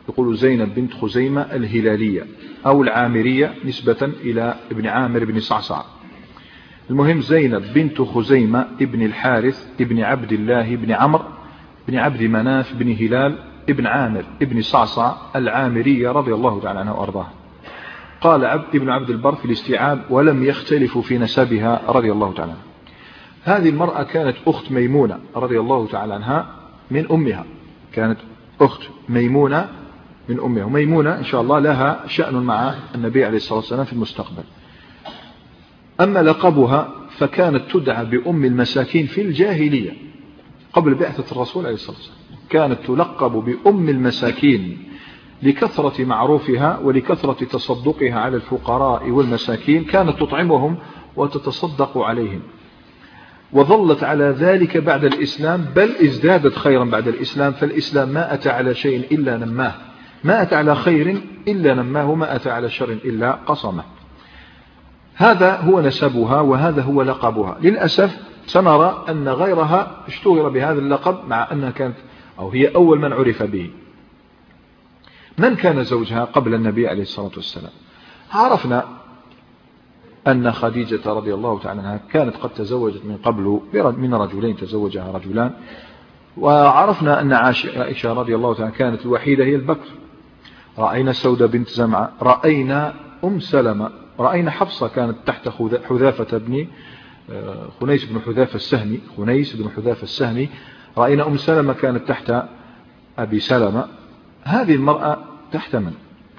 يقول زينب بنت خزيمة الهلالية أو العامرية نسبة إلى ابن عامر بن صعصع. المهم زينب بنت خزيمة ابن الحارث ابن عبد الله بن عمرو بن عبد مناف بن هلال ابن عامر ابن صعصع العامرية رضي الله تعالى عنها وأرضاها. قال ابن عبد البر في الاستيعاب ولم يختلفوا في نسبها رضي الله تعالى عنها. هذه المرأة كانت أخت ميمونة رضي الله تعالى عنها من أمها، كانت أخت ميمونة من أمها، وميمونة إن شاء الله لها شأن مع النبي عليه الصلاة والسلام في المستقبل. أما لقبها فكانت تدعى بأم المساكين في الجاهلية قبل بعثة الرسول عليه الصلاة والسلام، كانت تلقب بأم المساكين لكثرة معروفها ولكثرة تصدقها على الفقراء والمساكين، كانت تطعمهم وتتصدق عليهم، وظلت على ذلك بعد الإسلام، بل ازدادت خيرا بعد الإسلام. فالإسلام ما أتى على شيء إلا نماه، ما أتى على خير إلا نماه، ما أتى على شر إلا قصمه. هذا هو نسبها وهذا هو لقبها. للأسف سنرى أن غيرها اشتهر بهذا اللقب مع أنها كانت أو هي أول من عرف به. من كان زوجها قبل النبي عليه الصلاة والسلام؟ عرفنا أن خديجة رضي الله تعالى عنها كانت قد تزوجت من قبل من رجلين، تزوجها رجلان. وعرفنا أن عائشة رضي الله تعالى كانت الوحيدة هي البكر. رأينا سودة بنت زمعة، رأينا أم سلمة، رأينا حفصة كانت تحت حذافة بن خنيس بن حذافة السهمي، خنيس بن حذافة السهمي. رأينا أم سلمة كانت تحت أبي سلمة. هذه المرأة تحت من؟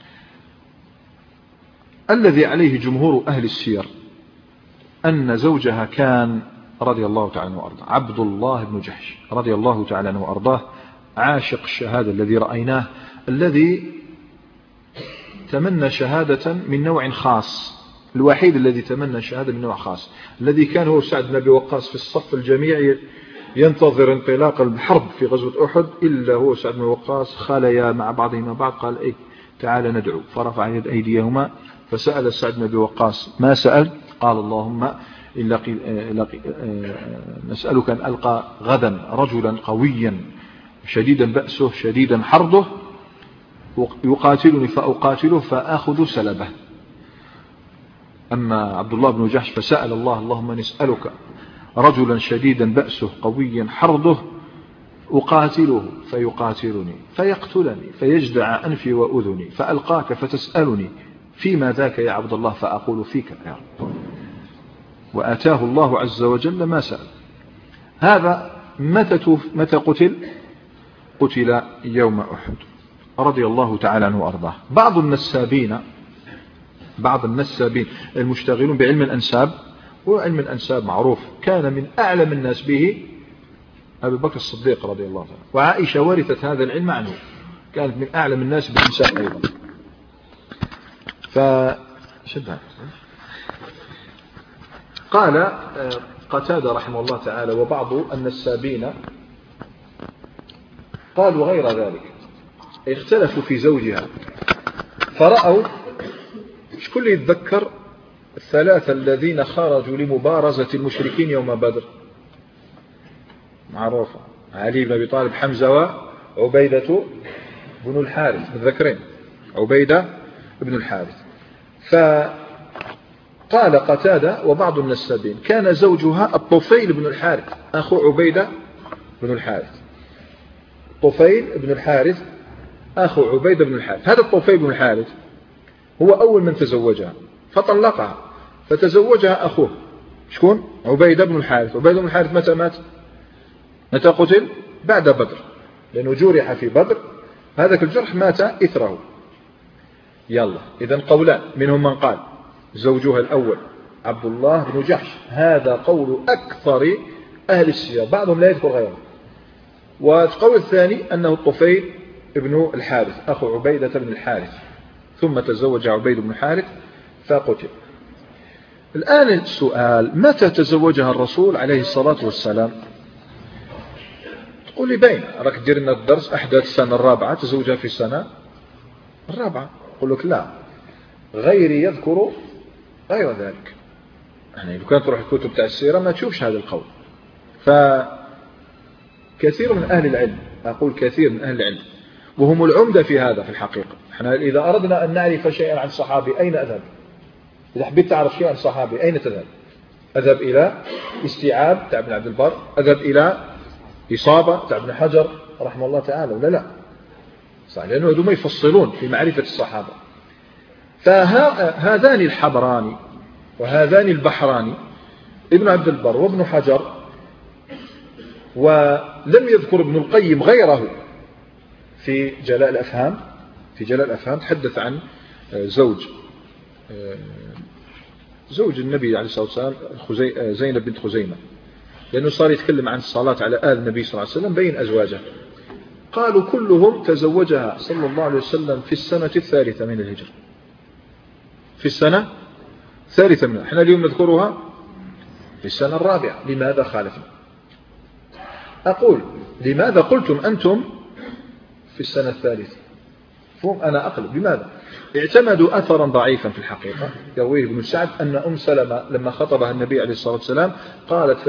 الذي عليه جمهور أهل السير أن زوجها كان رضي الله تعالى عنه وأرضاه عبد الله بن جحش رضي الله تعالى عنه وأرضاه، عاشق الشهادة الذي رأيناه، الذي تمنى شهادة من نوع خاص، الوحيد الذي تمنى شهادة من نوع خاص، الذي كان هو سعد بن أبي وقاص في الصف الجميع ينتظر انطلاق الحرب في غزوة أحد، إلا هو سعد بن وقاص خاليا مع بعضهما بعض، قال إيه تعال ندعو، فرفع يد أيديهما فسأل سعد بن أبي وقاص ما سأل؟ قال اللهم نسألك أن ألقى غدا رجلا قويا شديدا بأسه شديدا حرضه يقاتلني فأقاتله فأخذ سلبه. أما عبد الله بن جحش فسأل الله اللهم نسألك رجلا شديدا بأسه قويا حرضه أقاتله فيقاتلني فيقتلني فيجدع أنفي وأذني فألقاك فتسألني فيما ذاك يا عبد الله فأقول فيك يا رب. وآتاه الله عز وجل ما سأل. هذا متى قتل؟ قتل يوم أحد رضي الله تعالى عنه وأرضاه. بعض النسابين المشتغلون بعلم الأنساب، وعلم الأنساب معروف كان من أعلم الناس به أبي بكر الصديق رضي الله عنه، وعائشة ورثت هذا العلم عنه، كانت من أعلم الناس بالأنساب أيضا. قال قتادة رحمه الله تعالى وبعض النسابين قالوا غير ذلك، اختلفوا في زوجها فرأوا شكون يتذكر الثلاثة الذين خرجوا لمبارزة المشركين يوم بدر؟ معروفة، علي بن أبي طالب، حمزة، وعبيدة بن الحارث، متذكرين عبيدة بن الحارث. فقال قتادة وبعض النسابين كان زوجها الطفيل بن الحارث أخو عبيدة بن الحارث، طفيل بن الحارث أخو عبيدة بن الحارث. هذا الطفيل بن الحارث هو أول من تزوجها فطلقها، فتزوجها أخوه شكون؟ عبيدة بن الحارث. عبيدة بن الحارث متى مات؟ متى قتل؟ بعد بدر، لأنه جرح في بدر، هذاك الجرح مات إثره. يلا إذن قولان، منهم من قال زوجها الأول عبد الله بن جحش، هذا قول أكثر أهل السير، بعضهم لا يذكر غيره. والقول الثاني أنه الطفيل ابن الحارث أخو عبيدة بن الحارث، ثم تزوج عبيد بن الحارث فقتل. الآن السؤال، متى تزوجها الرسول عليه الصلاة والسلام؟ تقول لي باين، راك دير لنا الدرس أحداث السنة الرابعة، تزوجها في السنة الرابعة. أقول لك لا، غيري يذكر غير ذلك. يعني لو كانت تروح الكتب تاع السيرة ما تشوفش هذا القول. فكثير من أهل العلم، أقول كثير من أهل العلم، وهم العمدة في هذا في الحقيقة. احنا إذا أردنا أن نعرف شيئا عن الصحابي أين أذهب؟ إذا حبيت تعرف شيئا عن الصحابي أين تذهب؟ أذهب إلى استيعاب تاع ابن عبد البر، أذهب إلى إصابة تاع ابن حجر رحمه الله تعالى، ولا لا؟ صحيح، لأنه هذوما يفصلون في معرفة الصحابة. فهذان الحبران وهذان البحران ابن عبد البر وابن حجر، ولم يذكر ابن القيم غيره في جلاء الأفهام. في جلاء الأفهام تحدث عن زوج النبي عليه الصلاة والسلام زينب بنت خزيمة، لأنه صار يتكلم عن الصلاة على آل النبي صلى الله عليه وسلم بين أزواجه. قالوا كلهم تزوجها صلى الله عليه وسلم في السنة 3 من الهجرة، في السنة 3 منها. احنا اليوم نذكرها في السنة 4. لماذا خالفنا؟ أقول لماذا قلتم أنتم في السنة 3؟ فهم أنا أقلب. لماذا؟ اعتمدوا أثرا ضعيفا في الحقيقة يرويه ابن سعد أن أم سلمة لما خطبها النبي عليه الصلاة والسلام قالت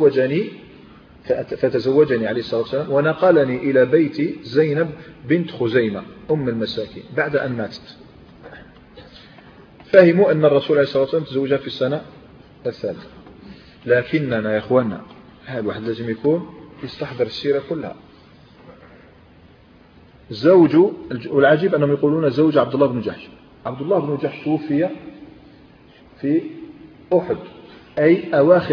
فتزوجني عليه الصلاة والسلام ونقلني إلى بيت زينب بنت خزيمة أم المساكين بعد أن ماتت. فهموا أن الرسول عليه الصلاة والسلام تزوجها في السنة 3. لكننا يا إخواننا هذا الواحد لازم يكون يستحضر السيرة كلها. والعجيب أنهم يقولون زوج عبد الله بن جحش. عبد الله بن جحش توفي في أحد، أي أواخر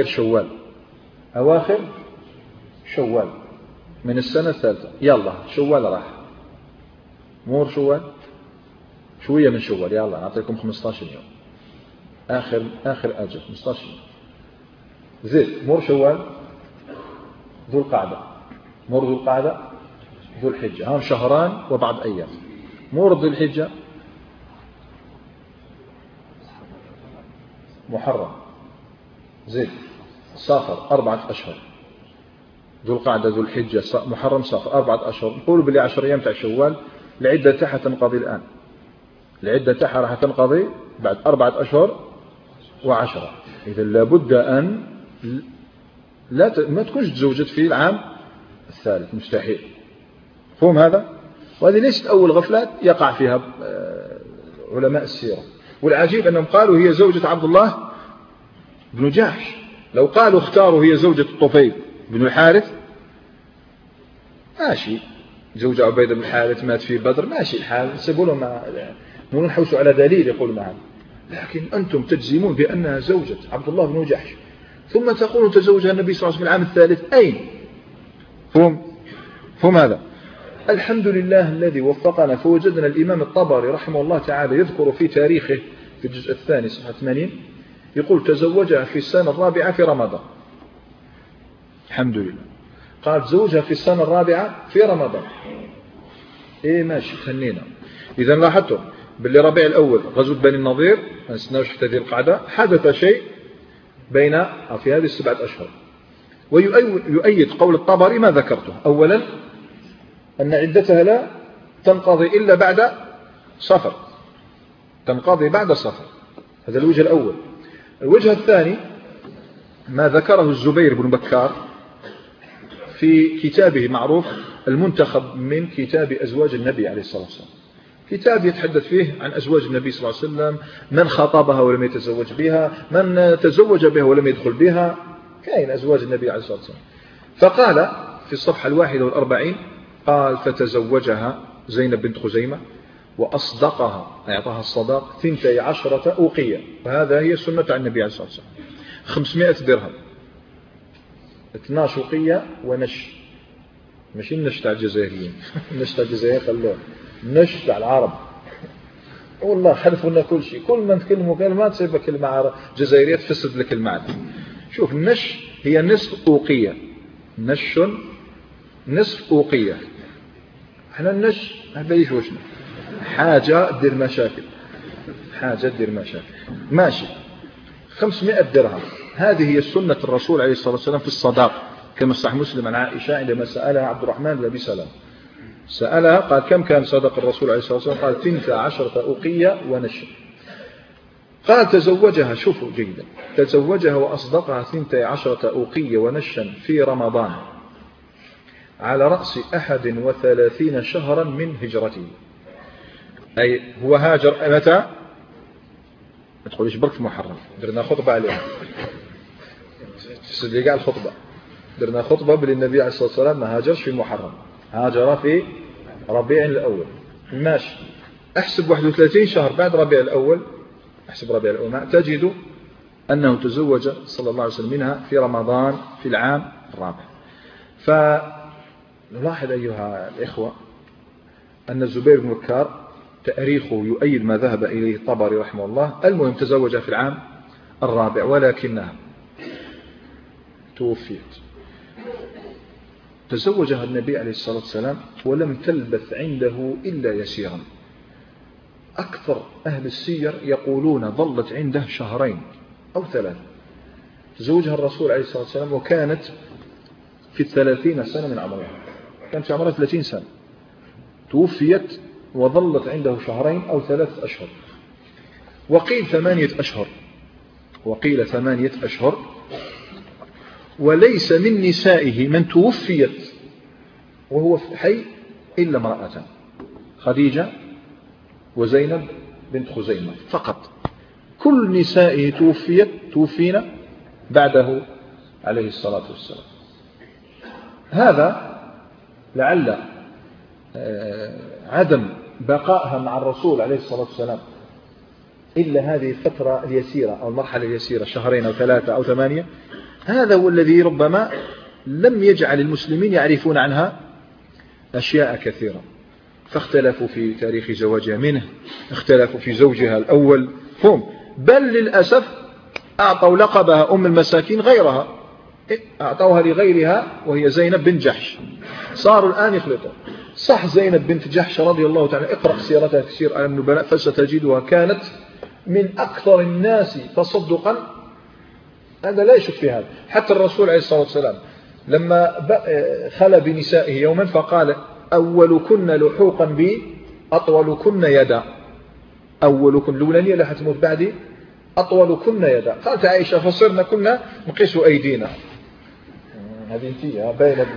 شوال من السنة 3. يلا شوال راح، مور شوال شوية من شوال، يلا نعطيكم 15 يوم آخر أجل 15 يوم. زيد مور شوال، ذو القعدة، مور ذو القعدة، ذو الحجة، هم شهران وبعض أيام. مور ذو الحجة محرم، زيد صافر 4 أشهر، ذو القعدة ذو الحجة محرم صافر 4 أشهر. نقولوا باللي 10 أيام تاع شوال العدة تاعها تنقضي الآن، العدة تاعها راح تنقضي بعد 4 أشهر و10. إذا لابد أن ما تكونش تزوجت في العام 3، مستحيل. فهم هذا؟ وهذه ليست أول غفلات يقع فيها علماء السيرة. والعجيب أنهم قالوا هي زوجة عبد الله بن جحش. لو قالوا اختاروا هي زوجة الطفيل بن الحارث ماشي، زوج عبيد بن الحارث مات في بدر ماشي الحال، نسيبوا لهم نحوسوا على دليل يقول معنا. لكن أنتم تجزمون بأنها زوجة عبد الله بن جحش ثم تقولون تزوجها النبي صلى الله عليه وسلم العام 3. أين؟ فهم هذا؟ الحمد لله الذي وفقنا فوجدنا الإمام الطبري رحمه الله تعالى يذكر في تاريخه في الجزء الثاني صفحة 80 يقول تزوجها في السنة 4 في رمضان. الحمد لله. قال تزوجها في السنة 4 في رمضان. إيه ماشي تهنينا. إذا لاحظتم باللي ربيع الأول غزوة بني النضير ما نستناوش حتى ذي القعدة حدث شيء بين في هذه 7 أشهر. ويؤيد قول الطبري ما ذكرته. أولا أن عدتها لا تنقضي إلا بعد صفر، تنقضي بعد صفر. هذا الوجه الأول. الوجه الثاني ما ذكره الزبير بن بكار في كتابه معروف المنتخب من كتاب أزواج النبي عليه الصلاة والسلام، كتاب يتحدث فيه عن أزواج النبي صلى الله عليه وسلم، من خطبها ولم يتزوج بها، من تزوج بها ولم يدخل بها، كاين أزواج النبي عليه الصلاة والسلام. فقال في الصفحة 41 قال فتزوجها زينب بنت خزيمة وأصدقها، أعطاها الصداق 12 أوقية، وهذا هي سنة عن النبي عليه الصلاة والسلام، 500 درهم، 12 أوقية ونش، ماشي النش تاع الجزائريين النش تاع الجزائر خلوه، النش تاع العرب. والله حلفوا لنا كل شيء، كل ما نتكلموا كلمات تصيب كلمة جزائرية تفسد لك المعنى. شوف النش هي نصف أوقية، نش نصف أوقية. احنا النش ما بيش وشنا حاجة دير مشاكل، حاجة دير مشاكل. ماشي 500 درهم. هذه هي سنة الرسول عليه الصلاة والسلام في الصداق، كما صح مسلم عن عائشة عندما سألها عبد الرحمن بن أبي سلام، سألها قال كم كان صدق الرسول عليه الصلاة والسلام؟ قال 12 أوقية ونش. قال تزوجها، شوفوا جيدا، تزوجها وأصدقها 12 أوقية ونشا في رمضان. على رأس 31 شهرا من هجرته. أي هو هاجر متى؟ ما تقوليش برك في محرم، درنا خطبة عليها تسد لي كاع الخطبة، درنا خطبة بلي النبي عليه الصلاة والسلام ما هاجرش في محرم، هاجر في ربيع الأول. ماشي، احسب 31 شهر بعد ربيع الأول، احسب ربيع الأول تجد أنه تزوج صلى الله عليه وسلم منها في رمضان في العام الرابع. فنلاحظ أيها الإخوة أن الزبير بن بكار تاريخه يؤيد ما ذهب إليه الطبري رحمه الله. المهم تزوج في العام الرابع، ولكنها توفيت. تزوجها النبي عليه الصلاة والسلام ولم تلبث عنده إلا يسيرا. أكثر أهل السير يقولون ظلت عنده شهرين أو 3. تزوجها الرسول عليه الصلاة والسلام وكانت في 30 سنة من عمرها، كانت في عمرها 30 سنة. توفيت وظلت عنده شهرين أو 3 أشهر، وقيل 8 أشهر، وقيل 8 أشهر. وليس من نسائه من توفيت وهو حي إلا امرأتان، خديجة وزينب بنت خزيمة فقط. كل نسائه توفينا بعده عليه الصلاة والسلام. هذا لعل عدم بقائها مع الرسول عليه الصلاة والسلام إلا هذه الفترة اليسيرة أو المرحلة اليسيرة، 2 أو 3 أو 8، هذا هو الذي ربما لم يجعل المسلمين يعرفون عنها أشياء كثيرة. فاختلفوا في تاريخ زواجها منه، اختلفوا في زوجها الأول هم، بل للأسف أعطوا لقبها أم المساكين غيرها، أعطوها لغيرها وهي زينب بنت جحش. صاروا الآن يخلطوا، صح زينب بنت جحش رضي الله تعالى، اقرأ سيرتها في سير أعلام النبلاء فستجدها كانت من أكثر الناس تصدقا. هذا لا يشك في هذا. حتى الرسول عليه الصلاة والسلام لما خلى بنسائه يوما فقال أولكن لحوقا بي أطولكن يدا، أولكن الأولانية لا حتموت بعدي أطولكن يدا. قالت عائشة فصرنا كنا نقيس أيدينا. هذه انتهى باينة.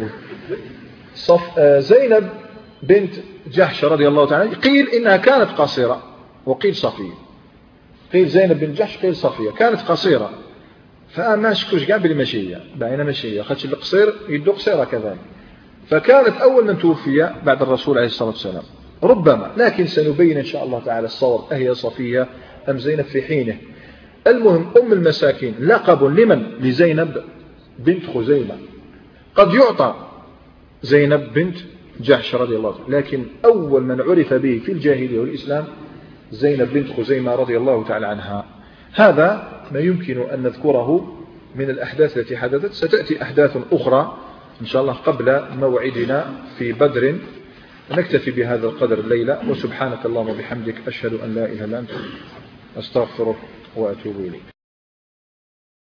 زينب بنت جحش رضي الله تعالى قيل إنها كانت قصيرة وقيل صفية، قيل زينب بنت جحش قيل صفية، كانت قصيرة. فما شكوش قاع بلي ماشية باينة ماشية، خاطش القصير يدو قصيرة كذلك. فكانت أول من توفي بعد الرسول عليه الصلاة والسلام ربما، لكن سنبين إن شاء الله تعالى الصواب أهي صفية أم زينب في حينه. المهم أم المساكين لقب لمن؟ لزينب بنت خزيمة. قد يعطى زينب بنت جحش رضي الله عنها، لكن أول من عرف به في الجاهلية والإسلام زينب بنت خزيمة رضي الله تعالى عنها. هذا ما يمكن أن نذكره من الأحداث التي حدثت. ستأتي أحداث أخرى إن شاء الله قبل موعدنا في بدر. نكتفي بهذا القدر الليلة، وسبحانك اللهم وبحمدك أشهد أن لا إله إلا أنت أستغفرك وأتوب إليك.